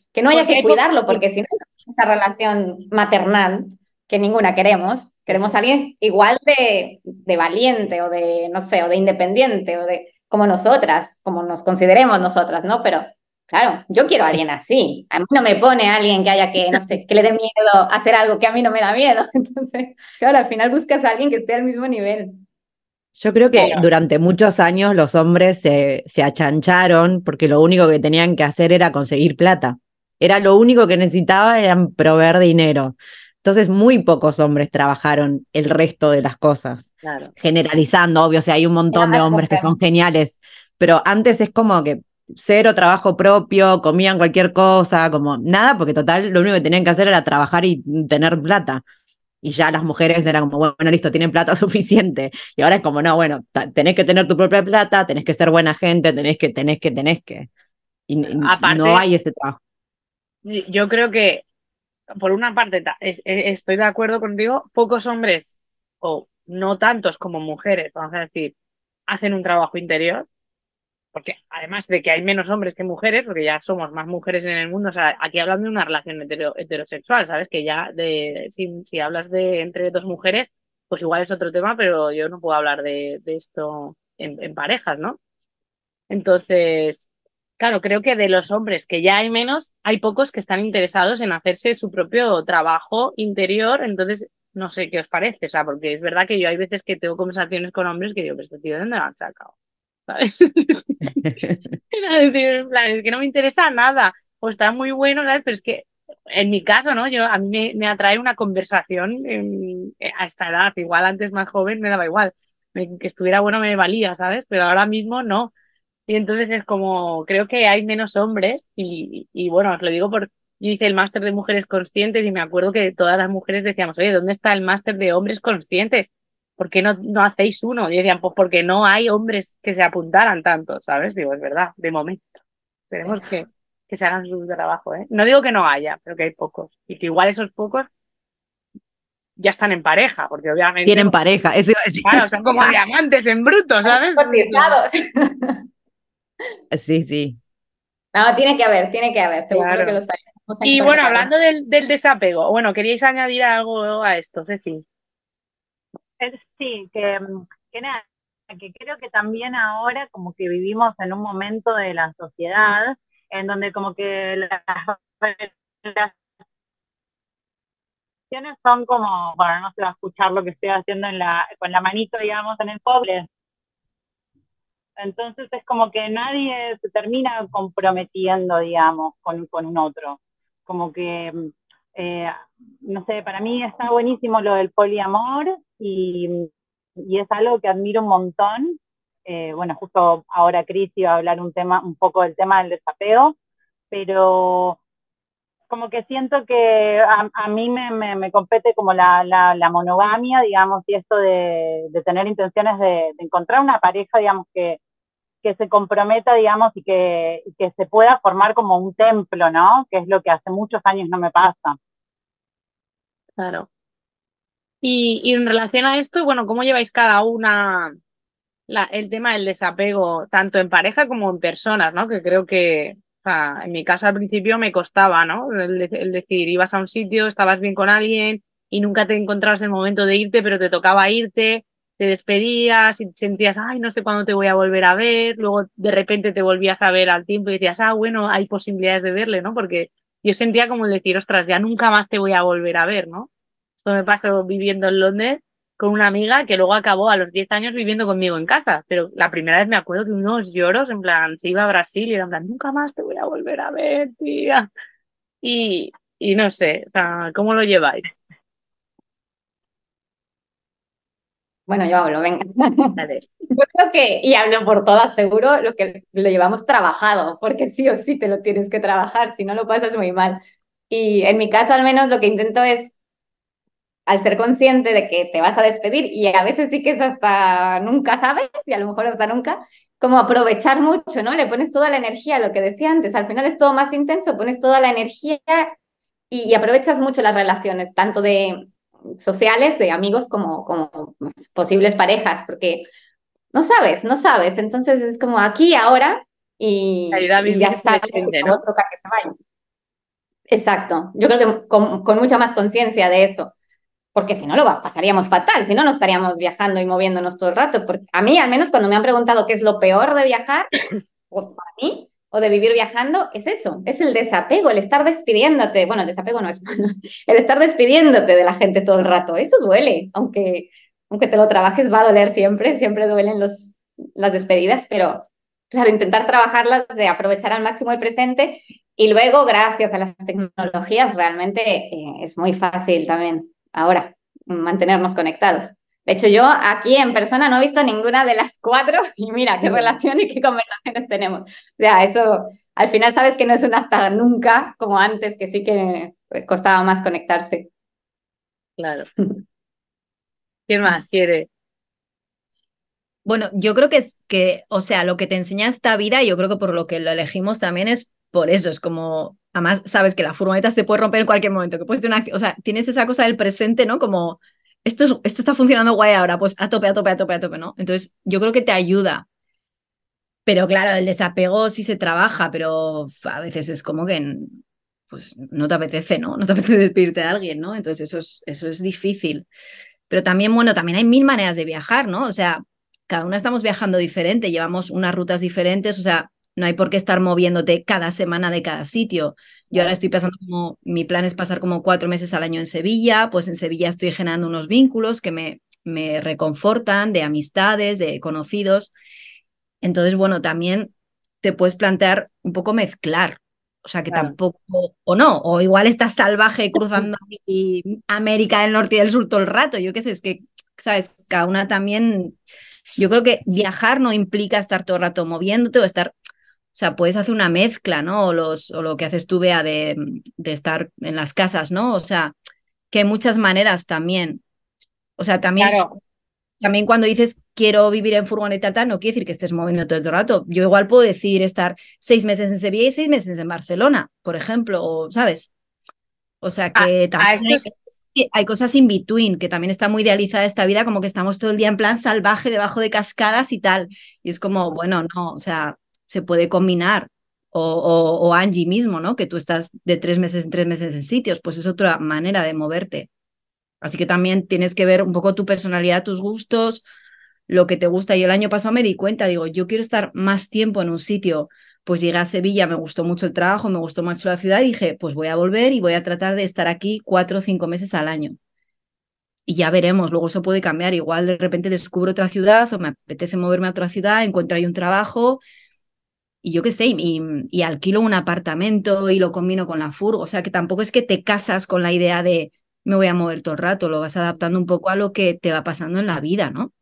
que no haya Porque que hay po- cuidarlo, porque si no, esa relación maternal que ninguna queremos, queremos a alguien igual de, de valiente o de, no sé, o de independiente o de como nosotras, como nos consideremos nosotras, ¿no? Pero claro, yo quiero a alguien así. A mí no me pone a alguien que haya que, no sé, que le dé miedo hacer algo que a mí no me da miedo. Entonces, claro, al final buscas a alguien que esté al mismo nivel. Yo creo que Claro. durante muchos años los hombres se, se achancharon porque lo único que tenían que hacer era conseguir plata. Era lo único que necesitaban, eran proveer dinero. Entonces, muy pocos hombres trabajaron el resto de las cosas. Claro. Generalizando, obvio, o sea, hay un montón de hombres que son geniales, pero antes es como que cero trabajo propio, comían cualquier cosa, como nada, porque total, lo único que tenían que hacer era trabajar y tener plata. Y ya las mujeres eran como, bueno, listo, tienen plata suficiente. Y ahora es como, no, bueno, ta- tenés que tener tu propia plata, tenés que ser buena gente, tenés que, tenés que, tenés que. Y, y no Aparte, hay ese trabajo. yo creo que, por una parte, ta- es- es- estoy de acuerdo contigo, pocos hombres, o no tantos como mujeres, vamos a decir, hacen un trabajo interior, porque además de que hay menos hombres que mujeres, porque ya somos más mujeres en el mundo, o sea, aquí hablando de una relación hetero- heterosexual, ¿sabes? Que ya de, si, si hablas de entre dos mujeres, pues igual es otro tema, pero yo no puedo hablar de, de esto en, en parejas, ¿no? Entonces, claro, creo que de los hombres que ya hay menos, hay pocos que están interesados en hacerse su propio trabajo interior. Entonces, no sé qué os parece, o sea, porque es verdad que yo hay veces que tengo conversaciones con hombres que digo, pero este tío, ¿de dónde lo han sacado? ¿Sabes? Era decir, en plan, es que no me interesa nada, o está muy bueno, ¿sabes? Pero es que en mi caso, ¿no? Yo, a mí me, me atrae una conversación en- a esta edad, igual antes más joven me daba igual, me- que estuviera bueno me valía, ¿sabes? Pero ahora mismo no. Y entonces es como, creo que hay menos hombres y, y bueno, os lo digo por, yo hice el máster de mujeres conscientes y me acuerdo que todas las mujeres decíamos, oye, ¿dónde está el máster de hombres conscientes? ¿Por qué no, no hacéis uno? Y decían, pues porque no hay hombres que se apuntaran tanto, ¿sabes? Digo, es verdad, de momento. Esperemos que, que se hagan su trabajo, ¿eh? No digo que no haya, pero que hay pocos. Y que igual esos pocos ya están en pareja, porque obviamente, Tienen pareja, eso iba a decir. claro, son como diamantes en bruto, ¿sabes? Cotizados. Sí, sí. No, tiene que haber, tiene que haber, seguro que Claro. los hay. Vamos a Y bueno, encontrarlo. hablando del, del desapego, bueno, ¿queríais añadir algo a esto, Ceci? Es- Sí, que, mm, que nada, que creo que también ahora como que vivimos en un momento de la sociedad en donde como que las relaciones son como, bueno, no se va a escuchar lo que estoy haciendo en la, con la manito, digamos, en el pobre. Entonces es como que nadie se termina comprometiendo, digamos, con, con un otro. Como que, eh, no sé, para mí está buenísimo lo del poliamor y, y es algo que admiro un montón. Eh, bueno, justo ahora Cris iba a hablar un tema, un poco del tema del desapego, pero como que siento que a, a mí me, me, me, compete como la, la, la, monogamia, digamos, y esto de, de tener intenciones de, de encontrar una pareja, digamos, que, que se comprometa, digamos, y que, y que se pueda formar como un templo, ¿no? Que es lo que hace muchos años no me pasa. Claro. Y, y en relación a esto, bueno, ¿cómo lleváis cada una la, el tema del desapego, tanto en pareja como en personas, ¿no? Que creo que, o sea, en mi caso al principio me costaba, ¿no? El, el decir, ibas a un sitio, estabas bien con alguien y nunca te encontrabas el momento de irte, pero te tocaba irte, te despedías y sentías, ay, no sé cuándo te voy a volver a ver, luego de repente te volvías a ver al tiempo y decías, ah, bueno, hay posibilidades de verle, ¿no? Porque yo sentía como el decir, ostras, ya nunca más te voy a volver a ver, ¿no? Esto me pasó viviendo en Londres con una amiga que luego acabó a los diez años viviendo conmigo en casa, pero la primera vez me acuerdo que unos lloros, en plan, se iba a Brasil y era en plan, nunca más te voy a volver a ver, tía. Y, y no sé, o sea, ¿cómo lo lleváis? Bueno, yo hablo, venga. Vale. Yo creo que, y hablo por todas, seguro, lo que lo llevamos trabajado, porque sí o sí te lo tienes que trabajar, si no lo pasas muy mal. Y en mi caso, al menos, lo que intento es, al ser consciente de que te vas a despedir, y a veces sí que es hasta nunca sabes, y a lo mejor hasta nunca, como aprovechar mucho, ¿no? Le pones toda la energía, lo que decía antes, al final es todo más intenso, pones toda la energía y, y aprovechas mucho las relaciones, tanto de sociales, de amigos, como, como posibles parejas, porque no sabes, no sabes, entonces es como aquí, ahora, y, Ayuda a y ya vivir sabes que presente, luego ¿no? toca que se vaya. Exacto, yo creo que con, con mucha más conciencia de eso, porque si no lo va- pasaríamos fatal, si no no estaríamos viajando y moviéndonos todo el rato, porque a mí al menos cuando me han preguntado qué es lo peor de viajar, o para mí, o de vivir viajando, es eso, es el desapego, el estar despidiéndote, bueno, el desapego no es malo, el estar despidiéndote de la gente todo el rato, eso duele, aunque, aunque te lo trabajes va a doler siempre, siempre duelen los, las despedidas, pero claro, intentar trabajarlas, de aprovechar al máximo el presente y luego, gracias a las tecnologías, realmente eh, es muy fácil también ahora mantenernos conectados. De hecho, yo aquí en persona no he visto ninguna de las cuatro y mira qué relación y qué conversaciones tenemos. O sea, eso al final sabes que no es un hasta nunca como antes, que sí que costaba más conectarse. Claro. ¿Quién más quiere? Bueno, yo creo que es que, o sea, lo que te enseña esta vida, y yo creo que por lo que lo elegimos también es por eso, es como, además sabes que la furgoneta se te puede romper en cualquier momento, que puedes tener una, o sea, tienes esa cosa del presente, ¿no? Como, esto, es, esto está funcionando guay ahora, pues a tope, a tope, a tope, a tope, ¿no? Entonces, yo creo que te ayuda. Pero claro, el desapego sí se trabaja, pero a veces es como que pues no te apetece, ¿no? No te apetece despedirte de alguien, ¿no? Entonces eso es, eso es difícil. Pero también, bueno, también hay mil maneras de viajar, ¿no? O sea, cada una estamos viajando diferente, llevamos unas rutas diferentes, o sea, no hay por qué estar moviéndote cada semana de cada sitio. Yo ahora estoy pasando como, mi plan es pasar como cuatro meses al año en Sevilla, pues en Sevilla estoy generando unos vínculos que me, me reconfortan, de amistades, de conocidos. Entonces, bueno, también te puedes plantear un poco mezclar, o sea, que Claro. tampoco, o no, o igual estás salvaje cruzando y América del Norte y del Sur todo el rato, yo qué sé, es que, ¿sabes? Cada una también, yo creo que viajar no implica estar todo el rato moviéndote o estar, o sea, puedes hacer una mezcla, ¿no? O, los, o lo que haces tú, Bea, de, de estar en las casas, ¿no? O sea, que hay muchas maneras también. O sea, también Claro. también cuando dices quiero vivir en furgoneta tal, no quiere decir que estés moviendo todo el rato. Yo igual puedo decidir estar seis meses en Sevilla y seis meses en Barcelona, por ejemplo, o, ¿sabes? O sea A, que a también estos, hay, hay cosas in between, que también está muy idealizada esta vida, como que estamos todo el día en plan salvaje debajo de cascadas y tal. Y es como, bueno, no, o sea, se puede combinar. O, o, o Angie mismo, ¿no? Que tú estás de tres meses en tres meses en sitios, pues es otra manera de moverte. Así que también tienes que ver un poco tu personalidad, tus gustos, lo que te gusta. Yo el año pasado me di cuenta, digo, yo quiero estar más tiempo en un sitio. Pues llegué a Sevilla, me gustó mucho el trabajo, me gustó mucho la ciudad y dije, pues voy a volver y voy a tratar de estar aquí cuatro o cinco meses al año. Y ya veremos, luego eso puede cambiar. Igual de repente descubro otra ciudad o me apetece moverme a otra ciudad, encuentro ahí un trabajo y yo qué sé, y, y alquilo un apartamento y lo combino con la furgo. O sea, que tampoco es que te casas con la idea de me voy a mover todo el rato, lo vas adaptando un poco a lo que te va pasando en la vida, ¿no?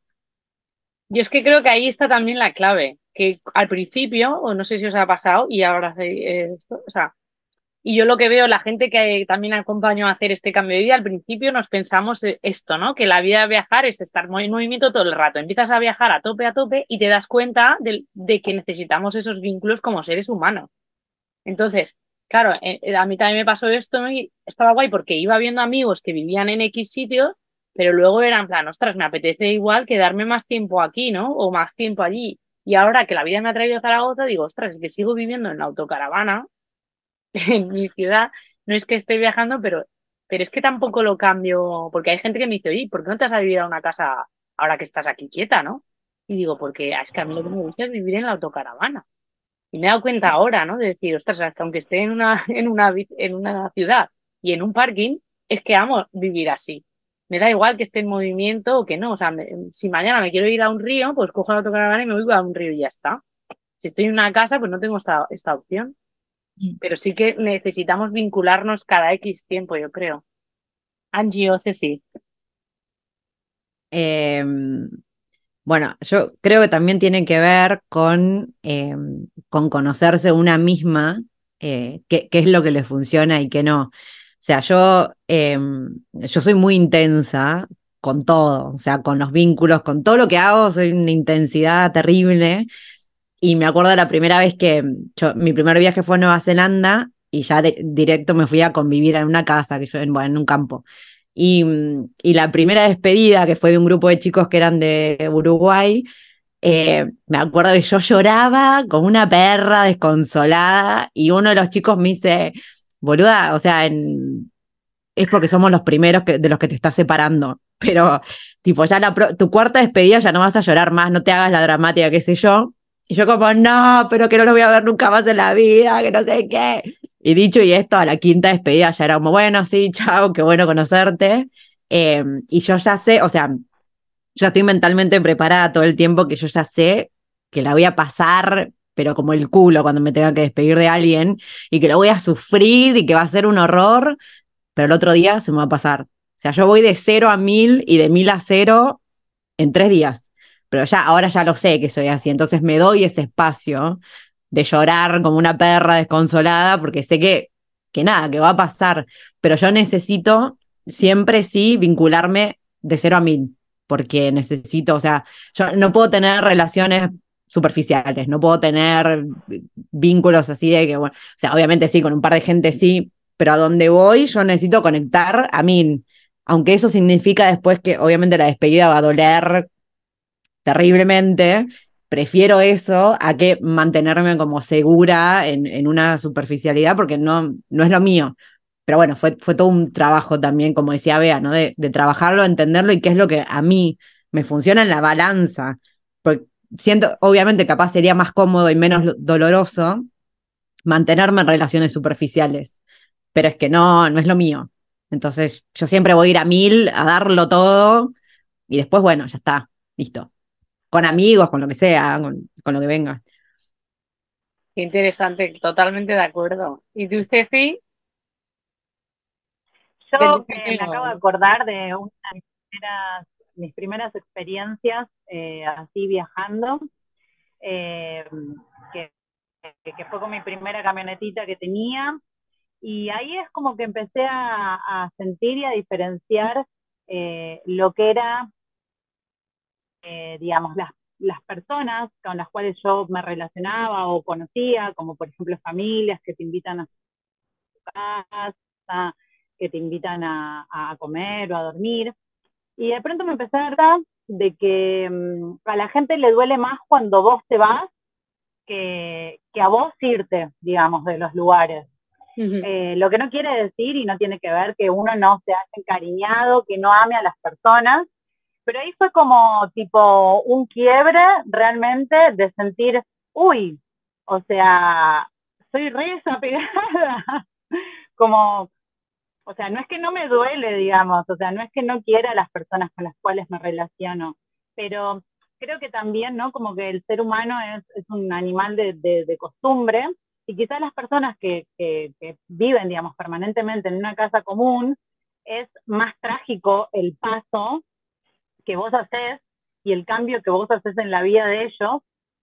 yo es que creo que ahí está también la clave, que al principio, o no sé si os ha pasado, y ahora hace eh, esto, o sea, y yo lo que veo, la gente que también acompañó a hacer este cambio de vida, al principio nos pensamos eh, esto, ¿no? Que la vida de viajar es estar en movimiento todo el rato. Empiezas a viajar a tope, a tope, y te das cuenta de, de que necesitamos esos vínculos como seres humanos. Entonces, claro, eh, a mí también me pasó esto, ¿no? Y estaba guay porque iba viendo amigos que vivían en X sitios, pero luego era en plan, ostras, me apetece igual quedarme más tiempo aquí, ¿no? O más tiempo allí. Y ahora que la vida me ha traído a Zaragoza, digo, ostras, es que sigo viviendo en la autocaravana, en mi ciudad. No es que esté viajando, pero, pero es que tampoco lo cambio, porque hay gente que me dice, oye, ¿por qué no te vas a vivir a una casa ahora que estás aquí quieta, ¿no? Y digo, porque es que a mí lo que me gusta es vivir en la autocaravana. Y me he dado cuenta ahora, ¿no? De decir, ostras, es que aunque esté en una, en una, vi- en una ciudad y en un parking, es que amo vivir así. Me da igual que esté en movimiento o que no. O sea, me- si mañana me quiero ir a un río, pues cojo la autocaravana y me voy a un río y ya está. Si estoy en una casa, pues no tengo esta, esta opción. Pero sí que necesitamos vincularnos cada X tiempo, yo creo. Angie o Ceci. Eh, bueno, yo creo que también tiene que ver con, eh, con conocerse una misma, eh, qué, qué es lo que le funciona y qué no. O sea, yo, eh, yo soy muy intensa con todo, o sea, con los vínculos, con todo lo que hago, soy una intensidad terrible. Y me acuerdo la primera vez que yo, mi primer viaje fue a Nueva Zelanda y ya de- directo me fui a convivir en una casa, que yo, en, bueno, en un campo. Y, mm, y la primera despedida, que fue de un grupo de chicos que eran de Uruguay, eh, me acuerdo que yo lloraba como una perra desconsolada y uno de los chicos me dice, boluda, o sea, en, es porque somos los primeros que, de los que te estás separando, pero tipo, ya la pro, tu cuarta despedida ya no vas a llorar más, no te hagas la dramática, qué sé yo. Y yo como, no, pero que no lo voy a ver nunca más en la vida, que no sé qué. Y dicho y esto, a la quinta despedida ya era como, bueno, sí, chao, qué bueno conocerte. Eh, y yo ya sé, o sea, ya estoy mentalmente preparada todo el tiempo que yo ya sé que la voy a pasar, pero como el culo cuando me tenga que despedir de alguien, y que lo voy a sufrir y que va a ser un horror, pero el otro día se me va a pasar. O sea, yo voy de cero a mil y de mil a cero en tres días. Pero ya, ahora ya lo sé que soy así, entonces me doy ese espacio de llorar como una perra desconsolada, porque sé que, que nada, que va a pasar. Pero yo necesito siempre sí vincularme de cero a mil, porque necesito, o sea, yo no puedo tener relaciones superficiales, no puedo tener vínculos así de que, bueno, o sea, obviamente sí, con un par de gente sí, pero a donde voy yo necesito conectar a mí, aunque eso significa después que obviamente la despedida va a doler terriblemente, prefiero eso a que mantenerme como segura en, en una superficialidad porque no, no es lo mío. Pero bueno, fue, fue todo un trabajo también, como decía Bea, ¿no? De, de trabajarlo, entenderlo y qué es lo que a mí me funciona en la balanza. Porque siento, obviamente, capaz sería más cómodo y menos lo- doloroso mantenerme en relaciones superficiales, pero es que no, no es lo mío. Entonces, yo siempre voy a ir a mil, a darlo todo, y después, bueno, ya está, listo. Con amigos, con lo que sea, con, con lo que venga. Qué interesante, totalmente de acuerdo. ¿Y tú, Ceci? Del Yo eh, me acabo de desapego. acordar de una de mis primeras, mis primeras experiencias eh, así viajando, eh, que, que fue con mi primera camionetita que tenía, y ahí es como que empecé a, a sentir y a diferenciar eh, lo que era, eh, digamos, las, las personas con las cuales yo me relacionaba o conocía, como por ejemplo familias que te invitan a su casa, que te invitan a, a comer o a dormir. Y de pronto me empecé a dar cuenta de que um, a la gente le duele más cuando vos te vas que, que a vos irte, digamos, de los lugares. Ujú. Eh, lo que no quiere decir y no tiene que ver que uno no se haya encariñado, que no ame a las personas, pero ahí fue como tipo un quiebre realmente de sentir, uy, o sea, soy re desapegada, como, o sea, no es que no me duele, digamos, o sea, no es que no quiera a las personas con las cuales me relaciono, pero creo que también, ¿no? Como que el ser humano es, es un animal de, de, de costumbre, y quizás las personas que, que, que viven, digamos, permanentemente en una casa común, es más trágico el paso que vos haces y el cambio que vos haces en la vida de ellos,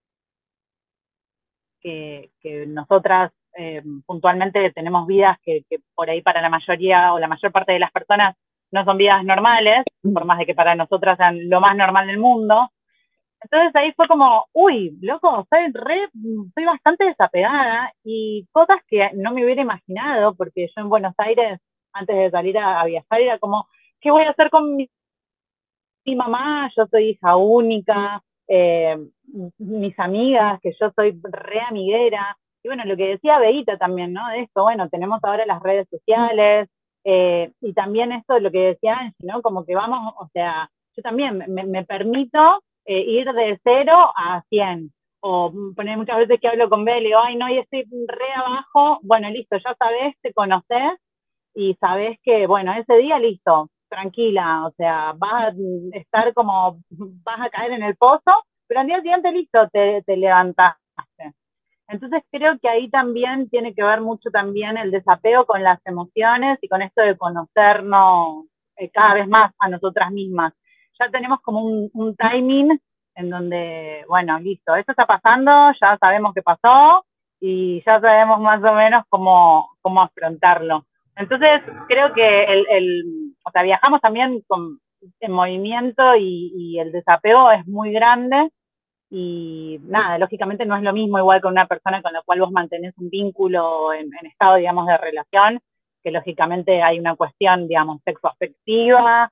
que, que nosotras eh, puntualmente tenemos vidas que, que por ahí para la mayoría o la mayor parte de las personas no son vidas normales, por más de que para nosotras sean lo más normal del mundo. Entonces ahí fue como, uy, loco, soy, re, soy bastante desapegada, y cosas que no me hubiera imaginado, porque yo en Buenos Aires, antes de salir a, a viajar, era como, ¿qué voy a hacer con mi, mi mamá? Yo soy hija única, eh, mis amigas, que yo soy re amiguera. Y bueno, lo que decía Beita también, ¿no? De esto, bueno, tenemos ahora las redes sociales, eh, y también esto de lo que decía Angie, ¿no? Como que vamos, o sea, yo también me, me permito eh, ir de cero a cien. O poner muchas veces que hablo con Bel y digo, ay, no, y estoy re abajo. Bueno, listo, ya sabes, te conoces y sabes que, bueno, ese día listo, tranquila, o sea, vas a estar como, vas a caer en el pozo, pero al día siguiente listo, te, te levantaste. Entonces creo que ahí también tiene que ver mucho también el desapego con las emociones y con esto de conocernos eh, cada vez más a nosotras mismas. Ya tenemos como un, un timing en donde, bueno, listo, esto está pasando, ya sabemos qué pasó y ya sabemos más o menos cómo, cómo afrontarlo. Entonces creo que el, el, o sea, viajamos también con, en movimiento, y, y el desapego es muy grande, y nada, lógicamente no es lo mismo igual con una persona con la cual vos mantenés un vínculo en, en estado, digamos, de relación, que lógicamente hay una cuestión, digamos, sexoafectiva,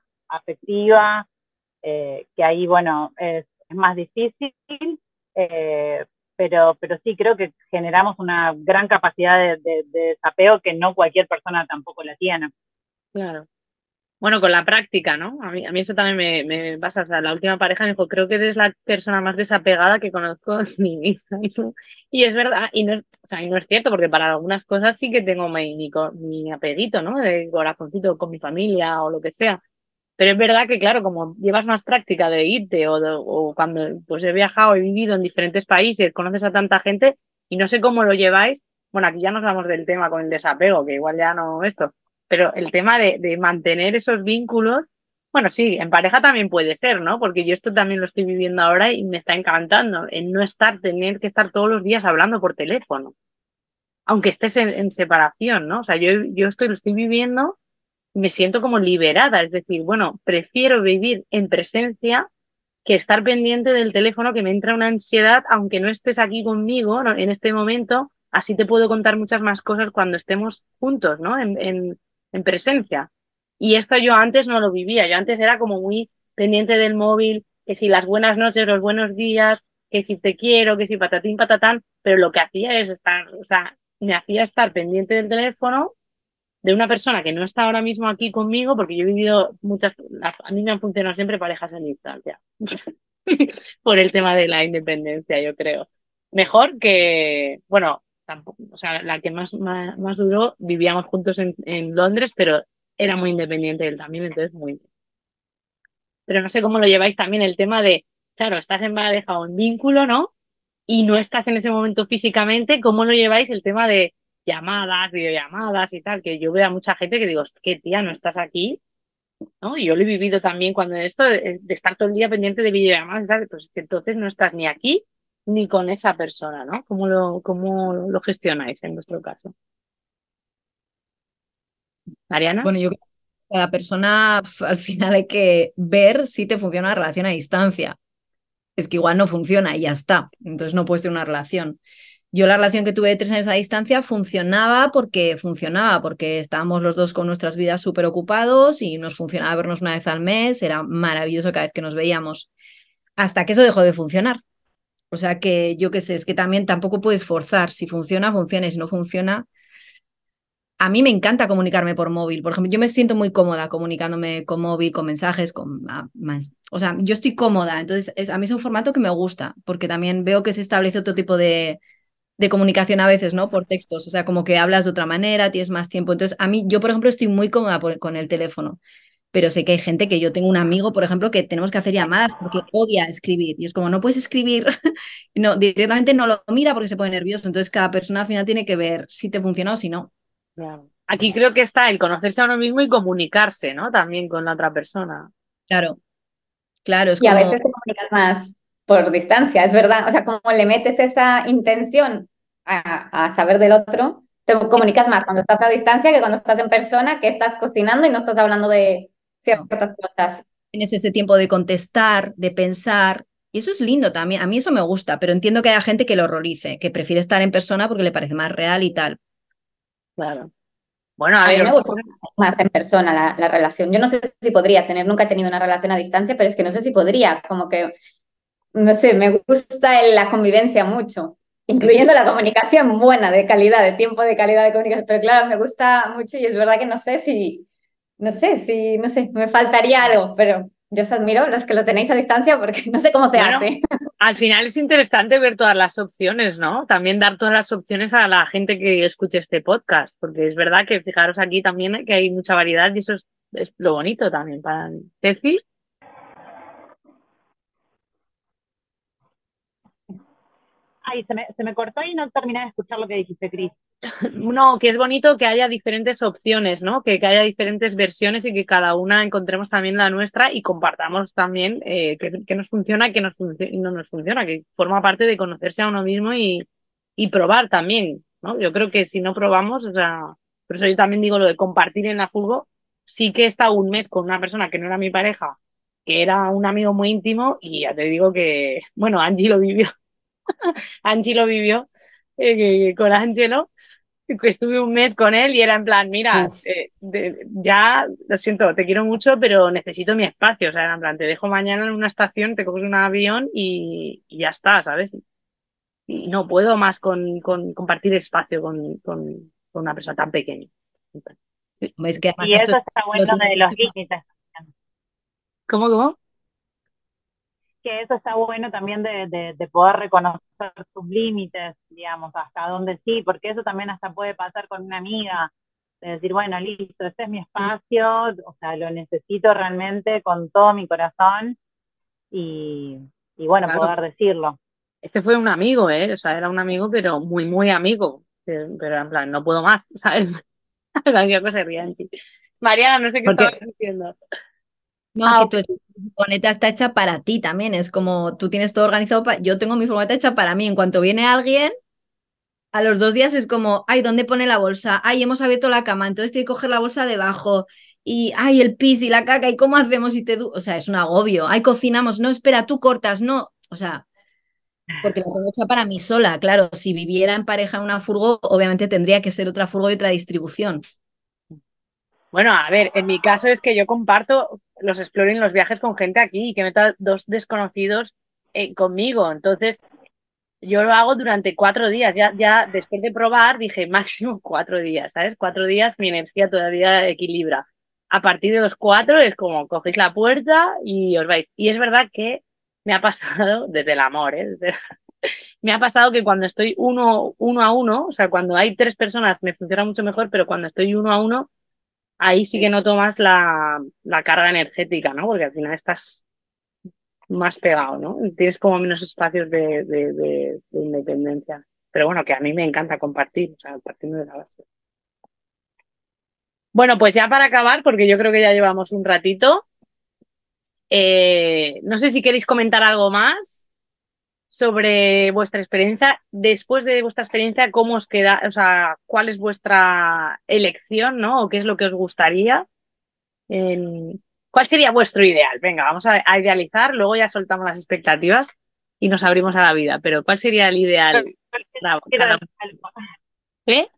afectiva, eh, que ahí, bueno, es, es más difícil, eh, pero, pero sí creo que generamos una gran capacidad de, de, de desapego que no cualquier persona tampoco la tiene. Claro. Bueno, con la práctica, ¿no? A mí, a mí eso también me, me pasa. O sea, la última pareja me dijo, creo que eres la persona más desapegada que conozco en mi vida. Y es verdad, y no, es- o sea, y no es cierto, porque para algunas cosas sí que tengo mi, mi, co- mi apeguito, ¿no? De corazoncito con mi familia o lo que sea. Pero es verdad que, claro, como llevas más práctica de irte o, de- o cuando pues he viajado, he vivido en diferentes países, conoces a tanta gente y no sé cómo lo lleváis. Bueno, aquí ya nos hablamos del tema con el desapego, que igual ya no esto, pero el tema de, de mantener esos vínculos, bueno, sí, en pareja también puede ser, ¿no? Porque yo esto también lo estoy viviendo ahora y me está encantando, en no estar, tener que estar todos los días hablando por teléfono, aunque estés en, en separación, ¿no? O sea, yo, yo estoy, lo estoy viviendo, me siento como liberada, es decir, bueno, prefiero vivir en presencia que estar pendiente del teléfono, que me entra una ansiedad, aunque no estés aquí conmigo, ¿no? En este momento, así te puedo contar muchas más cosas cuando estemos juntos, ¿no? En, en, en presencia. Y esto yo antes no lo vivía, yo antes era como muy pendiente del móvil, que si las buenas noches, los buenos días, que si te quiero, que si patatín, patatán, pero lo que hacía es estar, o sea, me hacía estar pendiente del teléfono de una persona que no está ahora mismo aquí conmigo, porque yo he vivido muchas, a mí me han funcionado siempre parejas en distancia, por el tema de la independencia, yo creo. Mejor que, bueno, tampoco, o sea, la que más, más, más duró, vivíamos juntos en, en Londres, pero era muy independiente él también, entonces muy. Pero no sé cómo lo lleváis también el tema de, claro, estás en pareja o en vínculo, ¿no? Y no estás en ese momento físicamente, ¿cómo lo lleváis el tema de llamadas, videollamadas y tal? Que yo veo a mucha gente que digo, que tía, no estás aquí, ¿no? Y yo lo he vivido también cuando esto, de, de estar todo el día pendiente de videollamadas y tal, pues es que entonces no estás ni aquí ni con esa persona, ¿no? ¿Cómo lo, cómo lo gestionáis en vuestro caso? Mariana, Bueno, yo creo que cada persona pf, al final hay que ver si te funciona una relación a distancia. Es que igual no funciona y ya está. Entonces no puede ser una relación. Yo la relación que tuve de tres años a distancia funcionaba porque funcionaba, porque estábamos los dos con nuestras vidas súper ocupados y nos funcionaba vernos una vez al mes, era maravilloso cada vez que nos veíamos, hasta que eso dejó de funcionar. O sea que yo qué sé, es que también tampoco puedes forzar, si funciona, funciona y si no funciona. A mí me encanta comunicarme por móvil, por ejemplo, yo me siento muy cómoda comunicándome con móvil, con mensajes, con ah, más, o sea, yo estoy cómoda, entonces es, a mí es un formato que me gusta, porque también veo que se establece otro tipo de, de comunicación a veces, ¿no? Por textos, o sea, como que hablas de otra manera, tienes más tiempo. Entonces, a mí, yo, por ejemplo, estoy muy cómoda por- con el teléfono, pero sé que hay gente que yo tengo un amigo, por ejemplo, que tenemos que hacer llamadas porque odia escribir. Y es como, no puedes escribir, no, directamente no lo mira porque se pone nervioso. Entonces, cada persona al final tiene que ver si te funciona o si no. claro. Aquí creo que está el conocerse a uno mismo y comunicarse, ¿no? También con la otra persona. Claro, claro, es Y a como, veces te comunicas más por distancia, es verdad. O sea, como le metes esa intención a, a saber del otro, te comunicas más cuando estás a distancia que cuando estás en persona, que estás cocinando y no estás hablando de eso. ciertas cosas. Tienes ese tiempo de contestar, de pensar. Y eso es lindo también. A mí eso me gusta, pero entiendo que haya gente que lo horrorice, que prefiere estar en persona porque le parece más real y tal. Claro. Bueno, a A mí ver, me gusta más en persona la, la relación. Yo no sé si podría tener, nunca he tenido una relación a distancia, pero es que no sé si podría, como que, no sé, me gusta el- la convivencia mucho, sí, sí. incluyendo la comunicación buena, de calidad, de tiempo de calidad de comunicación. Pero claro, me gusta mucho y es verdad que no sé si, no sé si, no sé, me faltaría algo, pero yo os admiro los que lo tenéis a distancia porque no sé cómo se Bueno, hace. al final es interesante ver todas las opciones, ¿no? También dar todas las opciones a la gente que escuche este podcast, porque es verdad que fijaros aquí también que hay mucha variedad y eso es, es lo bonito también para decir. Ay, se me, se me cortó y no terminé de escuchar lo que dijiste, Cris. No, que es bonito que haya diferentes opciones, ¿no? Que, que haya diferentes versiones y que cada una encontremos también la nuestra y compartamos también eh, qué, qué nos funciona, qué nos func- no nos funciona, que forma parte de conocerse a uno mismo y, y probar también, ¿no? Yo creo que si no probamos, o sea, por eso yo también digo lo de compartir en la fútbol, sí que he estado un mes con una persona que no era mi pareja, que era un amigo muy íntimo y ya te digo que, bueno, Angie lo vivió, Angie lo vivió eh, con Angelo que estuve un mes con él y era en plan, mira, Uf. eh, de- ya, lo siento, te quiero mucho, pero necesito mi espacio. O sea, era en plan, te dejo mañana en una estación, te coges un avión y, y ya está, ¿sabes? y no puedo más con, con compartir espacio con, con, con una persona tan pequeña. Es que además Y esto eso es- está lo bueno tienes de los hecho. límites. ¿Cómo, cómo? Que eso está bueno también de, de, de poder reconocer tus límites, digamos, hasta dónde sí, porque eso también hasta puede pasar con una amiga, de decir, bueno, listo, este es mi espacio, o sea, lo necesito realmente con todo mi corazón y, y bueno, Claro, poder decirlo. este fue un amigo, ¿eh? O sea, era un amigo, pero muy, muy amigo. Pero pero en plan, no puedo más, ¿sabes? La única cosa que rían, sí. Mariana, no sé qué estabas Porque diciendo. no, Ah, que tu furgoneta está hecha para ti también. Es como tú tienes todo organizado. pa- Yo tengo mi furgoneta hecha para mí. En cuanto viene alguien, a los dos días es como, ay, ¿dónde pone la bolsa? Ay, hemos abierto la cama, entonces tiene que coger la bolsa debajo. Y, ay, el pis y la caca, ¿y cómo hacemos? Y te du-? O sea, es un agobio. Ay, cocinamos. No, espera, tú cortas, no. O sea, porque la tengo hecha para mí sola. Claro, si viviera en pareja en una furgo, obviamente tendría que ser otra furgo y otra distribución. bueno, a ver, en mi caso es que yo comparto los exploring, los viajes con gente aquí y que meto a dos desconocidos eh, conmigo. Entonces, yo lo hago durante cuatro días. Ya, ya después de probar dije máximo cuatro días, ¿sabes? Cuatro días mi energía todavía equilibra. A partir de los cuatro es como cogéis la puerta y os vais. Y es verdad que me ha pasado desde el amor, ¿eh? Desde- Me ha pasado que cuando estoy uno, uno a uno, o sea, cuando hay tres personas me funciona mucho mejor, pero cuando estoy uno a uno, ahí sí que noto más la, la carga energética, ¿no? Porque al final estás más pegado, ¿no? Tienes como menos espacios de, de, de, de independencia. Pero bueno, que a mí me encanta compartir, o sea, partiendo de la base. Bueno, pues ya para acabar, porque yo creo que ya llevamos un ratito, eh, no sé si queréis comentar algo más sobre vuestra experiencia. Después de vuestra experiencia, ¿cómo os queda? O sea, ¿cuál es vuestra elección, ¿no? ¿O qué es lo que os gustaría? Eh, ¿Cuál sería vuestro ideal? Venga, vamos a, a idealizar, luego ya soltamos las expectativas y nos abrimos a la vida. Pero ¿cuál sería el ideal para Quiero cada decir, algo. uno? ¿Eh?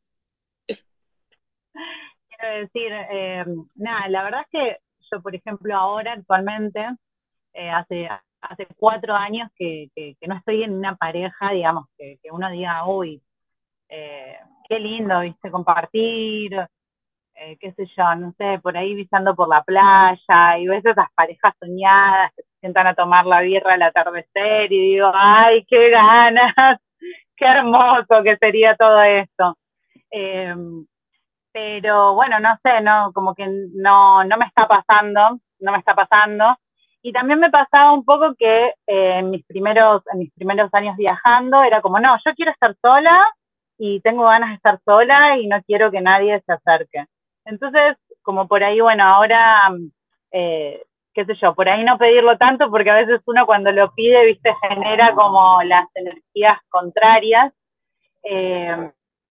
Quiero decir eh, nada, la verdad es que yo, por ejemplo, ahora actualmente, eh, hace, hace cuatro años que, que, que no estoy en una pareja, digamos, que, que uno diga, uy, eh, qué lindo, viste, compartir, eh, qué sé yo, no sé, por ahí visando por la playa y ves esas parejas soñadas que se sientan a tomar la birra al atardecer y digo, ay, qué ganas, qué hermoso que sería todo esto. Eh, pero bueno, no sé, no, como que no, no me está pasando, no me está pasando. Y también me pasaba un poco que eh, en mis primeros, en mis primeros años viajando era como, no, yo quiero estar sola y tengo ganas de estar sola y no quiero que nadie se acerque. Entonces, como por ahí, bueno, ahora, eh, qué sé yo, por ahí no pedirlo tanto porque a veces uno cuando lo pide, viste, genera como las energías contrarias. Eh,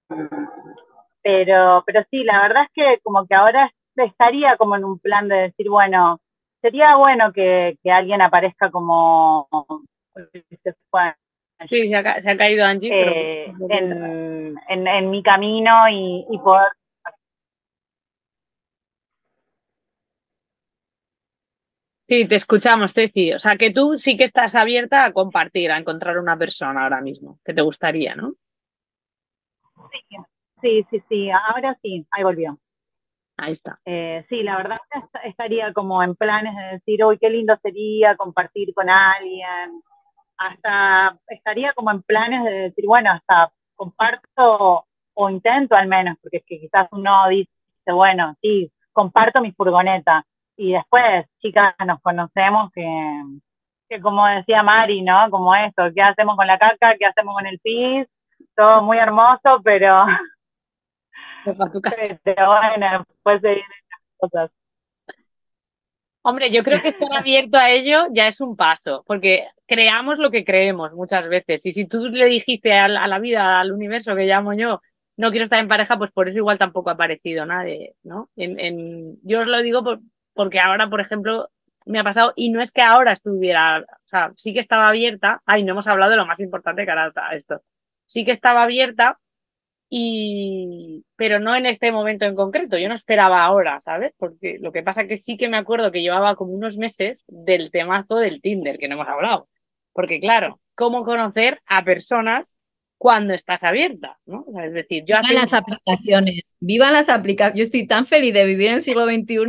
pero, pero sí, la verdad es que como que ahora estaría como en un plan de decir, bueno, sería bueno que, que alguien aparezca como bueno, Sí, se ha, ca- se ha caído Angie, pero... eh, en, en, en mi camino y, y poder... Sí, te escuchamos, Ceci. O sea, que tú sí que estás abierta a compartir, a encontrar una persona ahora mismo, que te gustaría, ¿no? Sí, sí, sí, ahora sí, ahí volvió. Ahí está. Eh, sí, la verdad es que estaría como en planes de decir, uy, qué lindo sería compartir con alguien. Hasta estaría como en planes de decir, bueno, hasta comparto o intento al menos, porque es que quizás uno dice, bueno, sí, comparto mi furgoneta. Y después, chicas, nos conocemos que, que como decía Mari, ¿no? Como esto, ¿qué hacemos con la caca? ¿Qué hacemos con el pis? Todo muy hermoso, pero, Para tu casa. pero bueno, después se vienen las cosas. Hombre, yo creo que estar abierto a ello ya es un paso, porque creamos lo que creemos muchas veces. Y si tú le dijiste a la, a la vida, al universo que llamo yo, no quiero estar en pareja, pues por eso igual tampoco ha aparecido nadie, ¿no? En, en, yo os lo digo por- porque ahora, por ejemplo, me ha pasado, y no es que ahora estuviera, o sea, sí que estaba abierta, ay, no hemos hablado de lo más importante que ahora está esto. Sí que estaba abierta y pero no en este momento en concreto, yo no esperaba ahora, ¿sabes? Porque lo que pasa que sí que me acuerdo que llevaba como unos meses del temazo del Tinder, que no hemos hablado. Porque claro, ¿cómo conocer a personas cuando estás abierta, ¿no? O sea, es decir, yo Vivan hace las aplicaciones, vivan las aplicaciones. Yo estoy tan feliz de vivir en el siglo veintiuno.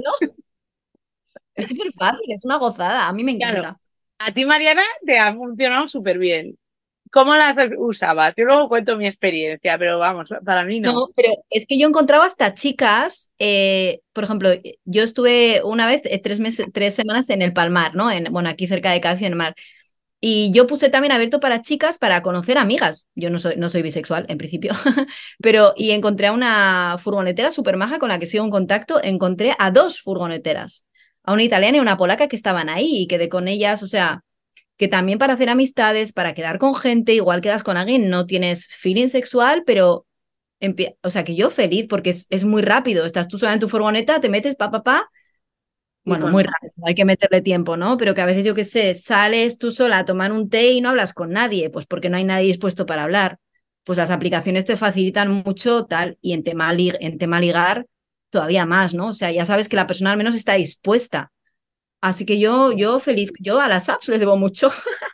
Es súper fácil, es una gozada, a mí me claro, encanta. a ti, Mariana, te ha funcionado súper bien. ¿Cómo las usabas? Yo luego cuento mi experiencia, pero vamos, para mí no. No, pero es que yo encontraba hasta chicas, eh, por ejemplo, yo estuve una vez eh, tres meses, tres semanas en el Palmar, ¿no? En, bueno, aquí cerca de Cádiz, en el mar. Y yo puse también abierto para chicas para conocer amigas. Yo no soy, no soy bisexual, en principio, pero y encontré a una furgonetera súper maja con la que sigo en contacto. Encontré a dos furgoneteras, a una italiana y una polaca que estaban ahí y quedé con ellas, o sea, que también para hacer amistades, para quedar con gente, igual quedas con alguien, no tienes feeling sexual, pero o sea, que yo feliz porque es, es muy rápido. Estás tú sola en tu furgoneta, te metes pa, pa, pa. Y Bueno, con muy rápido, hay que meterle tiempo, ¿no? Pero que a veces, yo qué sé, sales tú sola a tomar un té y no hablas con nadie, pues porque no hay nadie dispuesto para hablar. Pues las aplicaciones te facilitan mucho tal, y en tema, lig en tema ligar todavía más, ¿no? O sea, ya sabes que la persona al menos está dispuesta. Así que yo, yo feliz, yo a las apps les debo mucho.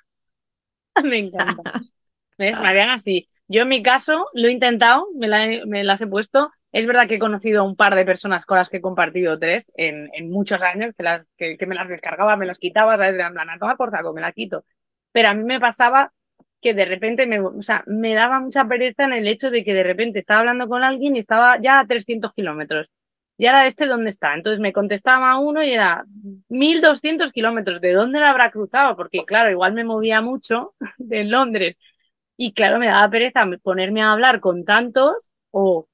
me encanta. ¿Ves? Mariana, sí. Yo en mi caso lo he intentado, me, la he- me las he puesto. Es verdad que he conocido a un par de personas con las que he compartido tres en, en muchos años, que, las, que, que me las descargaba, me las quitaba, ¿sabes? En plan, a tomar por saco, me la quito. Pero a mí me pasaba que de repente me, o sea, me daba mucha pereza en el hecho de que de repente estaba hablando con alguien y estaba ya a trescientos kilómetros. Y ahora este, ¿dónde está? Entonces me contestaba uno y era mil doscientos kilómetros. ¿De dónde lo habrá cruzado? Porque claro, igual me movía mucho de Londres y claro, me daba pereza ponerme a hablar con tantos o,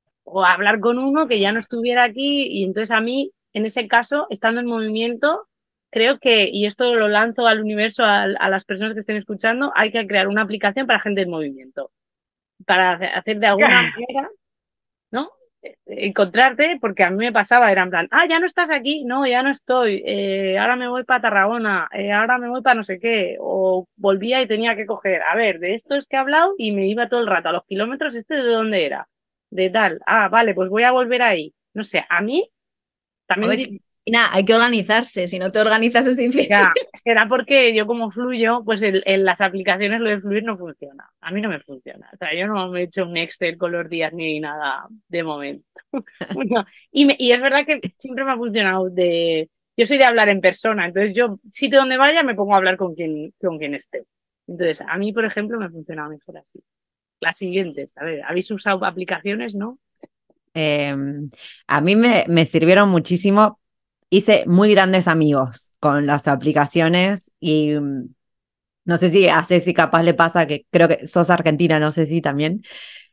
o hablar con uno que ya no estuviera aquí. Y entonces a mí, en ese caso, estando en movimiento, creo que, y esto lo lanzo al universo, a, a las personas que estén escuchando, hay que crear una aplicación para gente en movimiento, para hacer de alguna manera, ¿no? Eh, Encontrarte, porque a mí me pasaba, era en plan, ah, ya no estás aquí, no, ya no estoy, eh, ahora me voy para Tarragona, eh, ahora me voy para no sé qué, o volvía y tenía que coger, a ver, de esto es que he hablado y me iba todo el rato a los kilómetros, ¿este de dónde era? De tal, ah, vale, pues voy a volver ahí. No sé, a mí O también es que, nada, hay que organizarse, si no te organizas es difícil. ya, será porque yo como fluyo, pues en, en las aplicaciones lo de fluir no funciona. A mí no me funciona. O sea, yo no me he hecho un Excel con los días ni nada de momento. Bueno, y, me- y es verdad que siempre me ha funcionado de... Yo soy de hablar en persona, entonces yo, sitio donde vaya, me pongo a hablar con quien, con quien esté. Entonces, a mí, por ejemplo, me ha funcionado mejor así. Las siguientes, a ver, ¿habéis usado aplicaciones, no? Eh, a mí me, me sirvieron muchísimo. Hice muy grandes amigos con las aplicaciones y mm, no sé si a Ceci capaz le pasa que creo que sos argentina, no sé si también.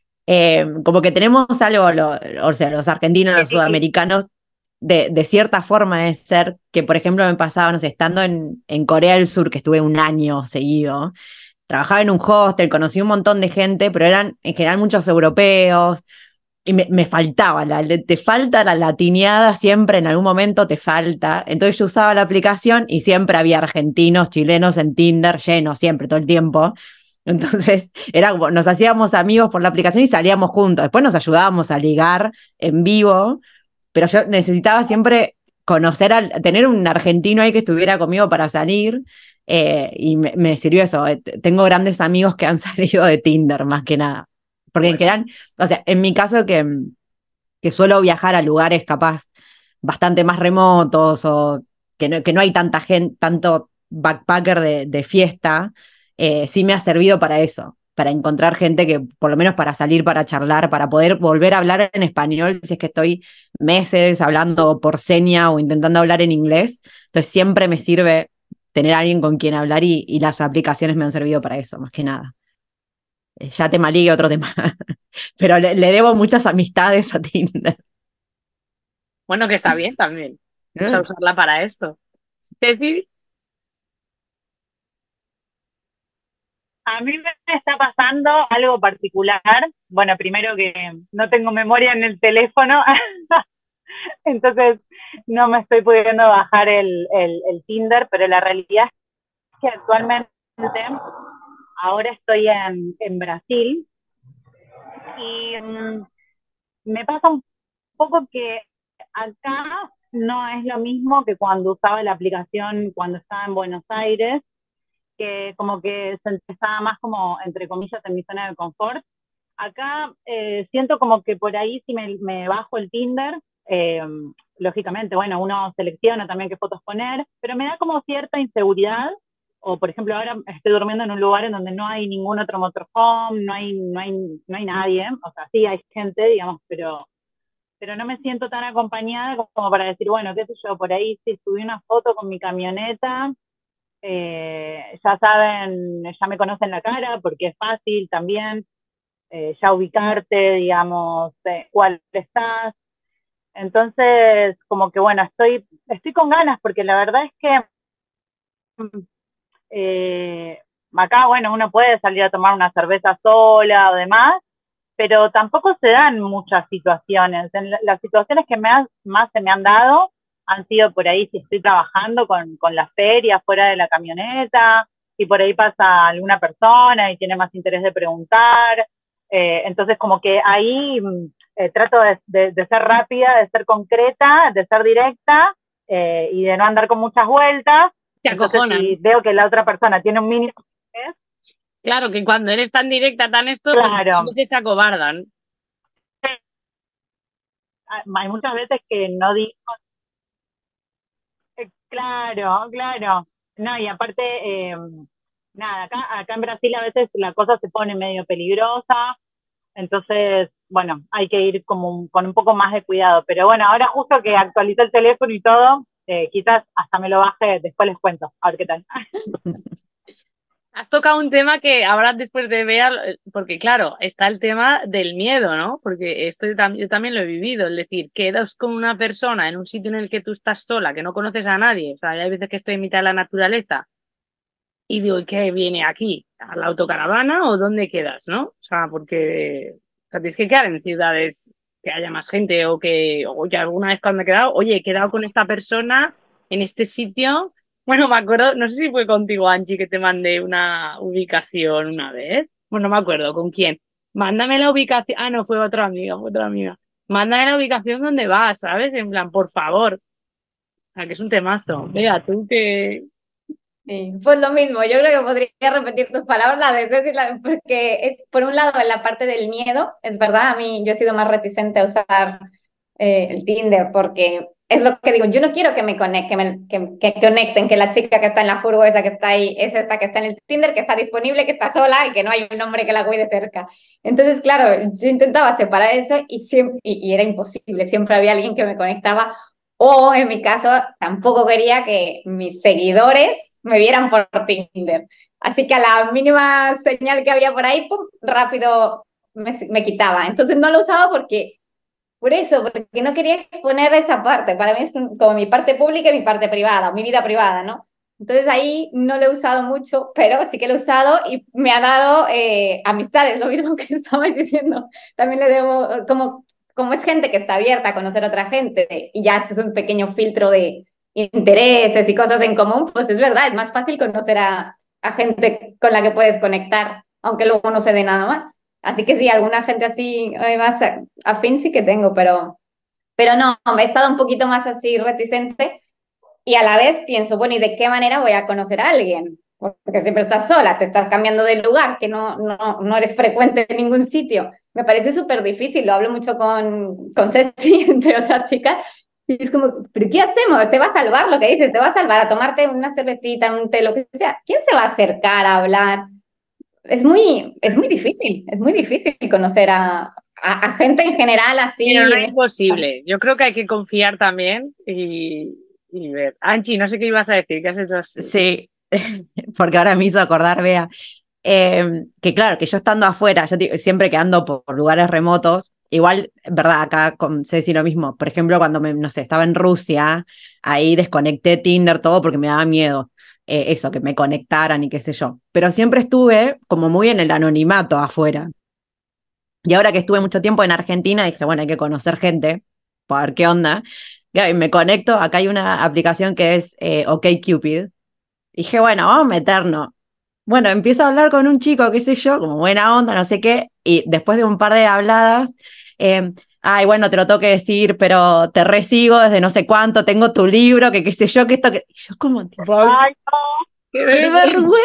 Eh, como que tenemos algo, lo- o sea, los argentinos, los sudamericanos, de, de cierta forma de ser, que por ejemplo me pasaba, no sé, estando en, en Corea del Sur, que estuve un año seguido, trabajaba en un hostel, conocí un montón de gente, pero eran en general muchos europeos, y me, me faltaba, la, te falta la latineada siempre, en algún momento te falta. Entonces yo usaba la aplicación y siempre había argentinos, chilenos en Tinder, llenos, siempre, todo el tiempo. Entonces era como, nos hacíamos amigos por la aplicación y salíamos juntos. Después nos ayudábamos a ligar en vivo, pero yo necesitaba siempre conocer, al, tener un argentino ahí que estuviera conmigo para salir. Eh, y me, me sirvió eso. Eh, Tengo grandes amigos que han salido de Tinder, más que nada. Porque en Bueno, general, o sea, en mi caso que, que suelo viajar a lugares capaz bastante más remotos o que no, que no hay tanta gente, tanto backpacker de, de fiesta, eh, sí me ha servido para eso, para encontrar gente que, por lo menos para salir, para charlar, para poder volver a hablar en español si es que estoy meses hablando por seña o intentando hablar en inglés. Entonces siempre me sirve tener a alguien con quien hablar y, y las aplicaciones me han servido para eso, más que nada. Eh, Ya tema ligue, otro tema. Pero le, le debo muchas amistades a Tinder. bueno, que está bien también. O sea, ¿Eh? usarla para esto. Ceci, A mí me está pasando algo particular. Bueno, primero que no tengo memoria en el teléfono, entonces no me estoy pudiendo bajar el, el, el Tinder, pero la realidad es que actualmente ahora estoy en, en Brasil y mm, me pasa un poco que acá no es lo mismo que cuando usaba la aplicación cuando estaba en Buenos Aires. que como que se estaba más como, entre comillas, en mi zona de confort. Acá eh, siento como que por ahí si me, me bajo el Tinder, eh, lógicamente, bueno, uno selecciona también qué fotos poner, pero me da como cierta inseguridad, o por ejemplo ahora estoy durmiendo en un lugar en donde no hay ningún otro motorhome, no hay, no hay, no hay nadie, o sea, sí hay gente, digamos, pero, pero no me siento tan acompañada como para decir, bueno, qué sé yo, por ahí si subí una foto con mi camioneta, eh, ya saben, ya me conocen la cara, porque es fácil también, eh, ya ubicarte, digamos, eh, cuál estás. Entonces, como que bueno, estoy, estoy con ganas, porque la verdad es que eh, acá, bueno, uno puede salir a tomar una cerveza sola o demás, pero tampoco se dan muchas situaciones. En la- las situaciones que me ha- más se me han dado han sido por ahí si estoy trabajando con, con la feria fuera de la camioneta, si por ahí pasa alguna persona y tiene más interés de preguntar. Eh, entonces, como que ahí mm, eh, trato de, de- de ser rápida, de ser concreta, de ser directa eh, y de no andar con muchas vueltas. Te Entonces, acojonan. si veo que la otra persona tiene un mínimo interés, Claro, que cuando eres tan directa, tan esto, pues, a claro, veces se acobardan. hay muchas veces que no digo, eh, claro, claro. No, y aparte, eh, nada, acá, acá en Brasil a veces la cosa se pone medio peligrosa, entonces, bueno, hay que ir como un- con un poco más de cuidado. Pero bueno, ahora justo que actualicé el teléfono y todo, eh, quizás hasta me lo baje, después les cuento, a ver qué tal. Has tocado un tema que ahora después de ver, eh, porque claro, está el tema del miedo, ¿no? Porque esto yo, tam- yo también lo he vivido, es decir, quedas con una persona en un sitio en el que tú estás sola, que no conoces a nadie, o sea, hay veces que estoy en mitad de la naturaleza y digo, ¿y qué viene aquí? ¿A la autocaravana o dónde quedas, no? O sea, porque o sea, tienes que quedar en ciudades que haya más gente o que, o que alguna vez cuando he quedado, oye, he quedado con esta persona en este sitio. Bueno, me acuerdo, no sé si fue contigo, Angie, que te mandé una ubicación una vez. Bueno, no me acuerdo con quién. Mándame la ubicación. Ah, no, fue otra amiga, fue otra amiga. Mándame la ubicación donde vas, ¿sabes? En plan, por favor. O sea, que es un temazo. Vea, tú que... Sí, pues lo mismo, yo creo que podría repetir tus palabras, la de Ceci, la- porque es, por un lado, en la parte del miedo, es verdad, a mí yo he sido más reticente a usar eh, el Tinder, porque es lo que digo, yo no quiero que me, conect, que, me que, que conecten, que la chica que está en la furgo, esa que está ahí, es esta que está en el Tinder, que está disponible, que está sola y que no hay un hombre que la cuide cerca. Entonces, claro, yo intentaba separar eso y, siempre, y, y era imposible, siempre había alguien que me conectaba o en mi caso, tampoco quería que mis seguidores me vieran por Tinder. Así que a la mínima señal que había por ahí, pum, rápido me, me quitaba. Entonces no lo usaba porque, por eso, porque no quería exponer esa parte. Para mí es un- como mi parte pública y mi parte privada, mi vida privada, ¿no? Entonces ahí no lo he usado mucho, pero sí que lo he usado y me ha dado eh, amistades, lo mismo que estabais diciendo. También le debo, como como es gente que está abierta a conocer a otra gente y ya es un pequeño filtro de intereses y cosas en común, pues es verdad, es más fácil conocer a, a gente con la que puedes conectar, aunque luego no se dé nada más. Así que sí, alguna gente así eh, más afín sí que tengo, pero, pero no, he estado un poquito más así reticente y a la vez pienso, bueno, ¿y de qué manera voy a conocer a alguien? Porque siempre estás sola, te estás cambiando de lugar, que no, no, no eres frecuente en ningún sitio. Me parece súper difícil, lo hablo mucho con, con Ceci, entre otras chicas, y es como, ¿pero qué hacemos? ¿Te va a salvar lo que dices? ¿Te va a salvar a tomarte una cervecita, un té, lo que sea? ¿Quién se va a acercar a hablar? Es muy, es muy difícil, es muy difícil conocer a, a, a gente en general así. Pero no En es ese- imposible. Yo creo que hay que confiar también y, y ver. Anchi, no sé qué ibas a decir, ¿qué has hecho así? Sí, porque ahora me hizo acordar, Bea, eh, que claro, que yo estando afuera, yo te- siempre que ando por, por lugares remotos, igual, verdad, acá con Ceci lo mismo, por ejemplo, cuando me, no sé, estaba en Rusia, ahí desconecté Tinder, todo, porque me daba miedo, eh, eso, que me conectaran y qué sé yo, pero siempre estuve como muy en el anonimato afuera, y ahora que estuve mucho tiempo en Argentina, dije, bueno, hay que conocer gente, para ver qué onda, y me conecto, acá hay una aplicación que es eh, OkCupid. Dije, bueno, vamos a meternos. Bueno, empiezo a hablar con un chico, qué sé yo, como buena onda, no sé qué, y después de un par de habladas, eh, ay, bueno, te lo tengo que decir, pero te resigo desde no sé cuánto, tengo tu libro, que qué sé yo, que esto, que... Y yo como, tipo, Ay, no, ¡Qué ¡qué vergüenza! vergüenza!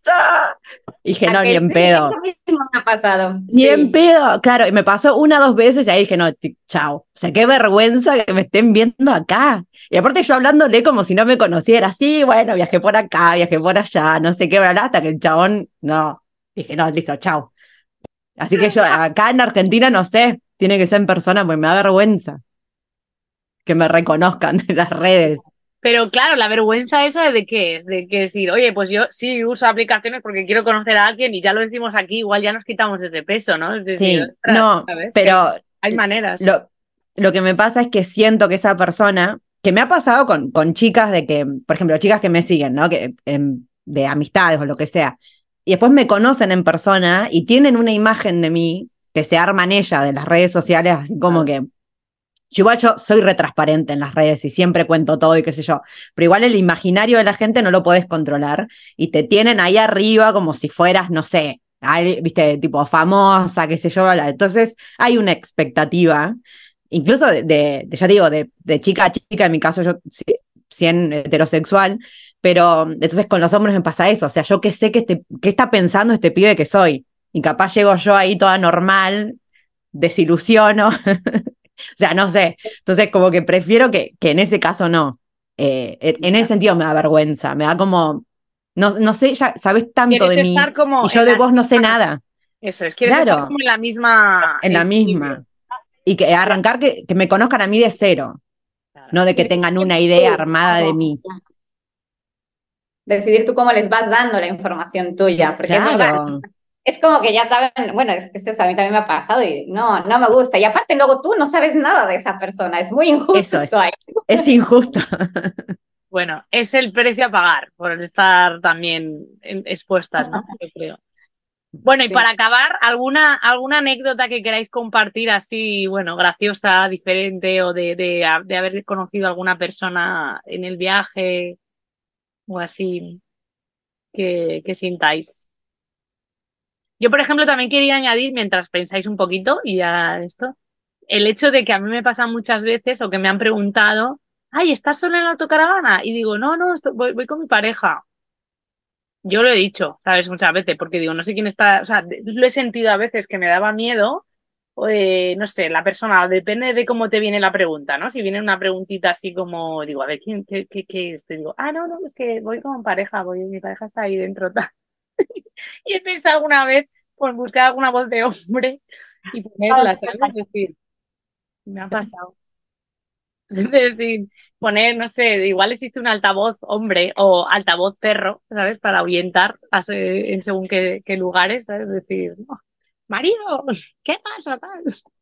vergüenza. Y dije, ¿A no, que ni en sí? pedo. Eso mismo me ha pasado. Ni Sí. en pedo, claro, y me pasó una o dos veces y ahí dije, no, ti- chao. O sea, qué vergüenza que me estén viendo acá. Y aparte yo hablándole como si no me conociera. Sí, bueno, viajé por acá, viajé por allá, no sé qué, bla, bla, hasta que el chabón, no. Dije, no, listo, chao. Así que yo acá en Argentina, no sé, tiene que ser en persona porque me da vergüenza que me reconozcan en las redes. Pero claro, la vergüenza esa de qué es, de que decir, oye, pues yo sí uso aplicaciones porque quiero conocer a alguien y ya lo decimos aquí, igual ya nos quitamos ese peso, ¿no? Es decir, Sí, ostras, no, ¿sabes? Que pero hay maneras. lo, lo que me pasa es que siento que esa persona, que me ha pasado con, con chicas de que, por ejemplo, chicas que me siguen, ¿no? Que, em, de amistades o lo que sea, y después me conocen en persona y tienen una imagen de mí que se arman ella de las redes sociales, así como que yo igual yo soy retransparente en las redes y siempre cuento todo y qué sé yo, pero igual el imaginario de la gente no lo podés controlar y te tienen ahí arriba como si fueras, no sé, al- viste, tipo famosa, qué sé yo, bla, bla. Entonces hay una expectativa, incluso de, de, de, ya digo, de, de chica a chica, en mi caso yo sí- cien heterosexual, pero entonces con los hombres me pasa eso, o sea, yo qué sé qué, este, qué está pensando este pibe que soy, y capaz llego yo ahí toda normal, desilusiono. O sea, no sé. Entonces, como que prefiero que, que en ese caso no. Eh, en, en ese sentido me da vergüenza. Me da como. No, no sé, ya sabes tanto Quieres de mí estar como y yo en de la vos no sé misma, nada. eso es, quieres estar Claro, como en la misma en la equilibrio. misma. Y que arrancar que, que me conozcan a mí de cero, Claro. no de que Quieres tengan una Decidir idea tú armada de cómo- mí. decidir tú cómo les vas dando la información tuya, porque es verdad, Claro, es como que ya saben, bueno, es que eso a mí también me ha pasado y no, no me gusta. Y aparte luego tú no sabes nada de esa persona, es muy eso injusto es. ahí. Es injusto. Bueno, es el precio a pagar por estar también en- expuestas, ¿no? Yo creo. Bueno, y Sí. para acabar, ¿alguna, alguna anécdota que queráis compartir así, bueno, graciosa, diferente, o de, de, de haber conocido a alguna persona en el viaje o así que, que sintáis? Yo, por ejemplo, también quería añadir, mientras pensáis un poquito y ya esto, el hecho de que a mí me pasa muchas veces o que me han preguntado, ay, ¿estás sola en la autocaravana? Y digo, no, no, estoy- voy, voy con mi pareja. Yo lo he dicho, ¿sabes? Muchas veces, porque digo, no sé quién está, o sea, de- lo he sentido a veces que me daba miedo, o de, no sé, la persona, depende de cómo te viene la pregunta, ¿no? Si viene una preguntita así como, digo, a ver, ¿quién, qué, qué, qué es? Te digo, ah, no, no, es que voy con pareja, voy, mi pareja está ahí dentro, tal. Y he pensado alguna vez, pues buscar alguna voz de hombre y ponerla, ¿sabes? Es decir, me ha pasado. Es decir, poner, no sé, igual existe un altavoz hombre o altavoz perro, ¿sabes? Para ahuyentar a se- en según qué, qué lugares, ¿sabes? Es decir, no, marido, ¿qué pasa? Tal?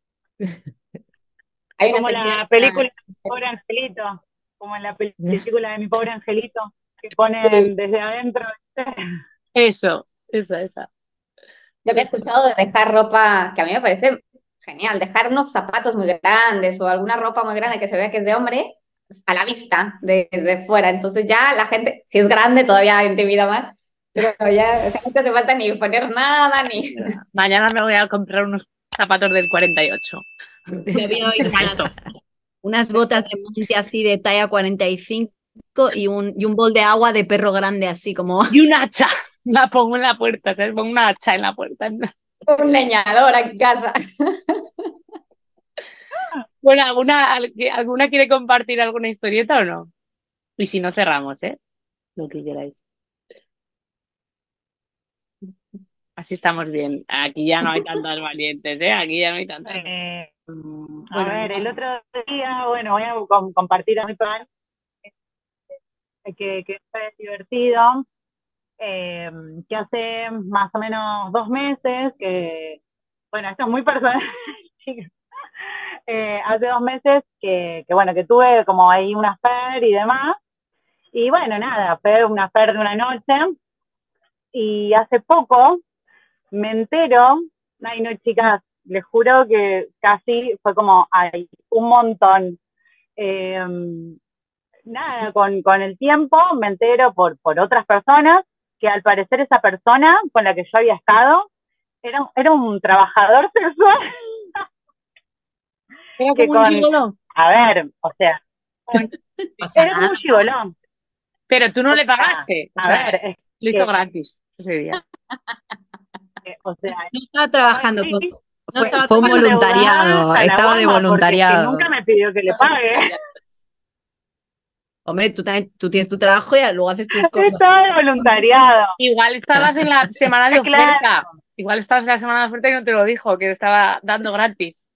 Hay una Como sección la en película la- de Mi Pobre Angelito, como en la pel- película de Mi Pobre Angelito, que Sí. ponen desde adentro, ¿viste? Eso, esa, esa. Yo había escuchado de dejar ropa, que a mí me parece genial, dejar unos zapatos muy grandes o alguna ropa muy grande que se vea que es de hombre a la vista desde fuera. Entonces ya la gente, si es grande, todavía intimida más, pero ya o sea, no te hace falta ni poner nada, ni... Mañana me voy a comprar unos zapatos del cuarenta y ocho. Yo había oído unas, Calzo. unas botas de monte así de talla cuarenta y cinco y un, y un bol de agua de perro grande así como... Y un hacha, la pongo en la puerta, ¿sabes? Pongo una hacha en la puerta. un leñador en casa. Bueno, ¿alguna, alguna quiere compartir alguna historieta o no? Y si no, cerramos, ¿eh? Lo que queráis. Así estamos bien. Aquí ya no hay tantas valientes, ¿eh? Aquí ya no hay tantas. Eh, mm, a Bueno, ver, no. el otro día, bueno, voy a com- compartir a mi pan, que, que fue divertido, eh, que hace más o menos dos meses, que, bueno, esto es muy personal, chicos. Eh, hace dos meses que, que, bueno, que tuve como ahí una fer y demás, y bueno, nada, fue una fer de una noche, y hace poco me entero, ay no chicas, les juro que casi fue como, ay, un montón. Eh, nada, con, con el tiempo me entero por, por otras personas que al parecer esa persona con la que yo había estado era, era un trabajador sexual. Era que como un con, gigoló. a ver, o sea, con, era como un gigolón. Pero tú no O le sea, pagaste. O a sea, ver, es lo hizo que, gratis. ese día. Eh, o sea, No estaba trabajando, sí, con- sí, no Fue, estaba fue un trabajando. voluntariado, endeudada hasta la estaba de goma, porque es que voluntariado. nunca me pidió que le pague. Hombre, tú también, tú tienes tu trabajo y luego haces tus cosas. Estaba de voluntariado. Igual estabas en la semana de Claro. oferta. Igual estabas en la semana de oferta y no te lo dijo, que estaba dando gratis.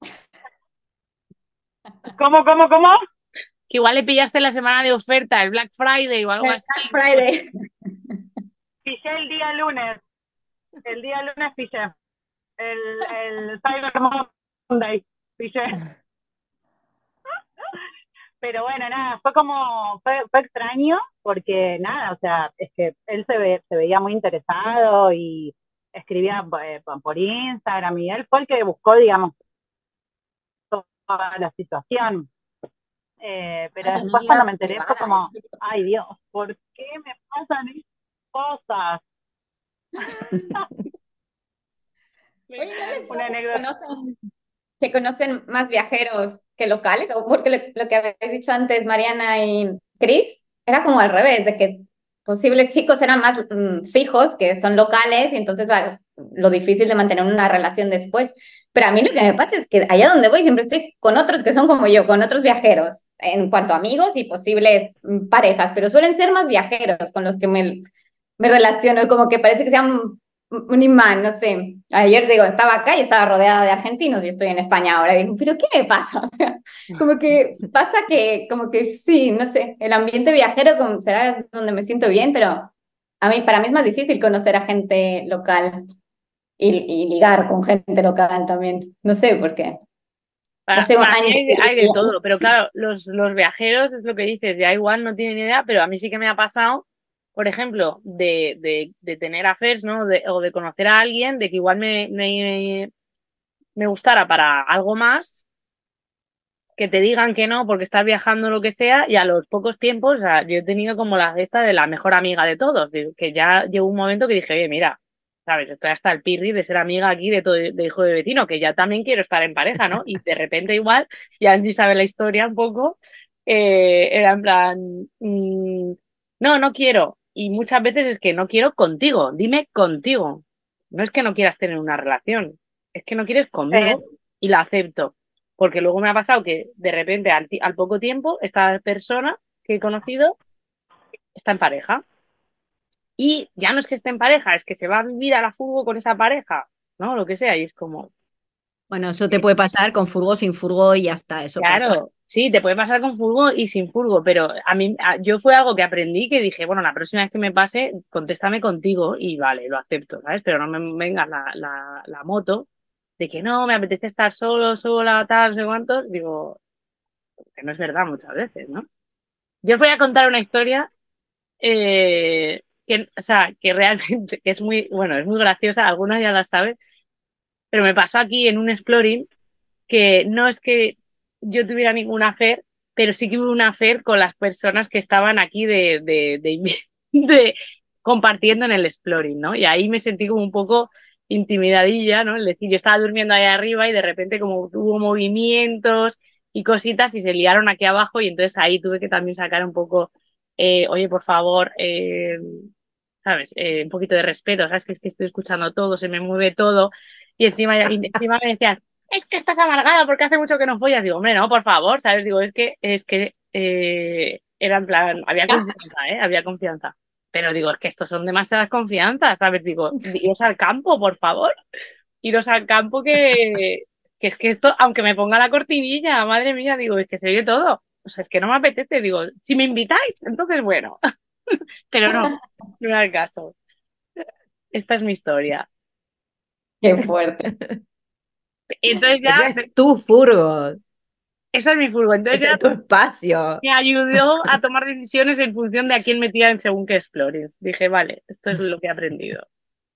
¿Cómo, cómo, cómo? Que igual le pillaste la semana de oferta, el Black Friday o algo así. Black Friday. Pillé el día lunes. El día lunes pillé. El, el Cyber Monday pillé. Pero bueno, nada, fue como, fue, fue extraño porque nada, o sea, es que él se, ve, se veía muy interesado y escribía eh, por Instagram y él fue el que buscó, digamos, toda la situación. Eh, pero Ah, después tenía cuando me enteré privada, fue como, sí. ay Dios, ¿por qué me pasan estas cosas? Oye, ¿no les Una pasa que anécdota. conocen, que conocen más viajeros que locales? O porque lo, lo que habéis dicho antes, Mariana y Chris, era como al revés, de que posibles chicos eran más mm, fijos, que son locales, y entonces la- lo difícil de mantener una relación después. Pero a mí lo que me pasa es que allá donde voy siempre estoy con otros que son como yo, con otros viajeros, en cuanto a amigos y posibles mm, parejas, pero suelen ser más viajeros con los que me, me relaciono, como que parece que sean un imán, no sé. Ayer digo, estaba acá y estaba rodeada de argentinos y estoy en España ahora. Y digo, ¿pero qué me pasa? O sea, como que pasa que, como que sí, no sé, el ambiente viajero como, será donde me siento bien, pero a mí, para mí es más difícil conocer a gente local y, y ligar con gente local también. No sé por qué. No Para, sé, para mí Angie, hay, hay de todo, pero claro, los, los viajeros, es lo que dices, ya igual no tienen idea, pero a mí sí que me ha pasado, por ejemplo, de, de, de tener affairs, ¿no? De, o de conocer a alguien, de que igual me, me, me gustara para algo más, que te digan que no porque estás viajando o lo que sea, y a los pocos tiempos, o sea, yo he tenido como la esta de la mejor amiga de todos, de- que ya llegó un momento que dije, oye, mira, sabes, estoy hasta el pirri de ser amiga aquí de todo, de hijo de vecino, que ya también quiero estar en pareja, ¿no? Y de repente igual, ya Angie sabe la historia un poco, eh, era en plan, mm, no, no quiero. Y muchas veces es que no quiero contigo, dime contigo. No es que no quieras tener una relación, es que no quieres Eh, conmigo y la acepto. Porque luego me ha pasado que de repente al, ti- al poco tiempo esta persona que he conocido está en pareja. Y ya no es que esté en pareja, es que se va a vivir a la furgo con esa pareja, ¿no? Lo que sea. Y es como, Bueno, eso te puede pasar con furgo, sin furgo y ya está, eso pasa. claro, sí, te puede pasar con furgo y sin furgo, pero a mí, a- yo fue algo que aprendí que dije, bueno, la próxima vez que me pase, contéstame contigo y vale, lo acepto, ¿sabes? Pero no me venga la, la, la moto de que no, me apetece estar solo, sola, tal, no sé cuántos. Digo, que no es verdad muchas veces, ¿no? Yo os voy a contar una historia eh, que, o sea, que realmente que es muy, bueno, es muy graciosa, algunas ya la saben, pero me pasó aquí en un exploring que no es que yo tuviera ningún affair, pero sí que hubo un affair con las personas que estaban aquí de, de, de, de compartiendo en el exploring, ¿no? Y ahí me sentí como un poco intimidadilla, ¿no? Es decir, yo estaba durmiendo ahí arriba y de repente como hubo movimientos y cositas y se liaron aquí abajo y entonces ahí tuve que también sacar un poco, eh, oye, por favor, eh, ¿sabes? Eh, un poquito de respeto, ¿sabes? Que es que estoy escuchando todo, se me mueve todo y encima, y encima me decían, es que estás amargada porque hace mucho que no follas. Digo, hombre, no, por favor, ¿sabes? Digo, es que, es que eh, era en plan, había confianza, ¿eh? Había confianza. Pero digo, es que estos son demasiadas confianzas, ¿sabes? Digo, iros al campo, por favor. Iros al campo que, que es que esto, aunque me ponga la cortinilla, madre mía, digo, es que se oye todo. O sea, es que no me apetece. Digo, si me invitáis, entonces bueno. Pero no, no era el caso. Esta es mi historia. qué fuerte. Entonces Ese ya, es tu furgo, esa es mi furgo. Entonces ese ya es tu espacio. me ayudó a tomar decisiones en función de a quién metía en según qué explores. Dije, vale, esto es lo que he aprendido.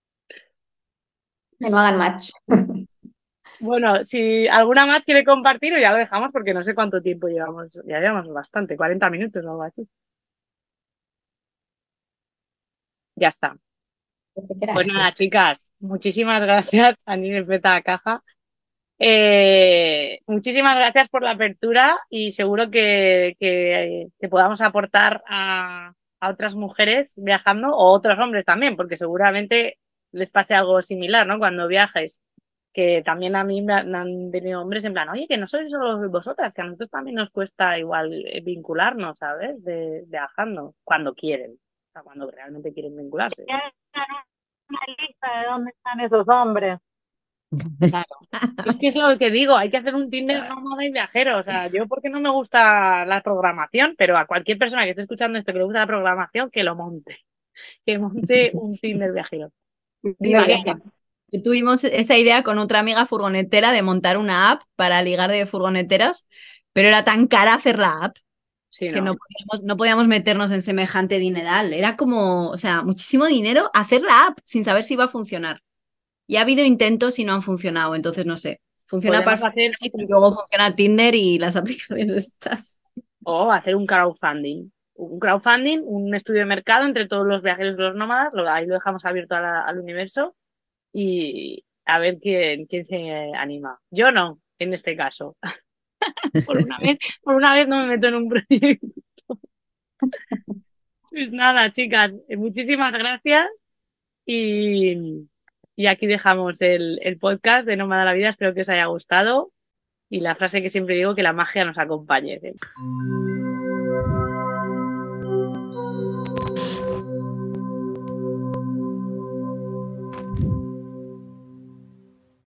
Que no hagan match. Bueno, si alguna más quiere compartir, o ya lo dejamos porque no sé cuánto tiempo llevamos. Ya llevamos bastante, cuarenta minutos o algo así. Ya está. Lo que quieras. Pues nada, chicas, muchísimas gracias a Nini Peta Caja. Eh, muchísimas gracias por la apertura y seguro que, que, que podamos aportar a, a otras mujeres viajando o otros hombres también, porque seguramente les pase algo similar, ¿no? Cuando viajes, que también a mí me han, me han venido hombres en plan, oye, que no sois solo vosotras, que a nosotros también nos cuesta igual eh, vincularnos, ¿sabes? De, viajando, cuando quieren, o sea, cuando realmente quieren vincularse. Que hagan una lista de dónde están esos hombres. Claro. Es que es lo que digo, hay que hacer un Tinder nómada y viajero. O sea, yo porque no me gusta la programación, pero a cualquier persona que esté escuchando esto que le gusta la programación, que lo monte. Que monte un Tinder viajero. Dime, Mariana. Tuvimos esa idea con otra amiga furgonetera de montar una app para ligar de furgoneteras, pero era tan cara hacer la app Sí, que no. no podíamos, no podíamos meternos en semejante dineral. Era como, o sea, muchísimo dinero hacer la app sin saber si iba a funcionar. Y ha habido intentos y no han funcionado, entonces no sé. Funciona Podemos para hacer y luego funciona Tinder y las aplicaciones estas. o hacer un crowdfunding. Un crowdfunding, un estudio de mercado entre todos los viajeros y los nómadas, lo, ahí lo dejamos abierto a la- al universo y a ver quién, quién se anima. Yo no, en este caso. Por una vez, por una vez no me meto en un proyecto. Pues nada, chicas, eh, muchísimas gracias y, y aquí dejamos el, el podcast de Nómada la Vida. Espero que os haya gustado y la frase que siempre digo, que la magia nos acompañe. ¿Eh?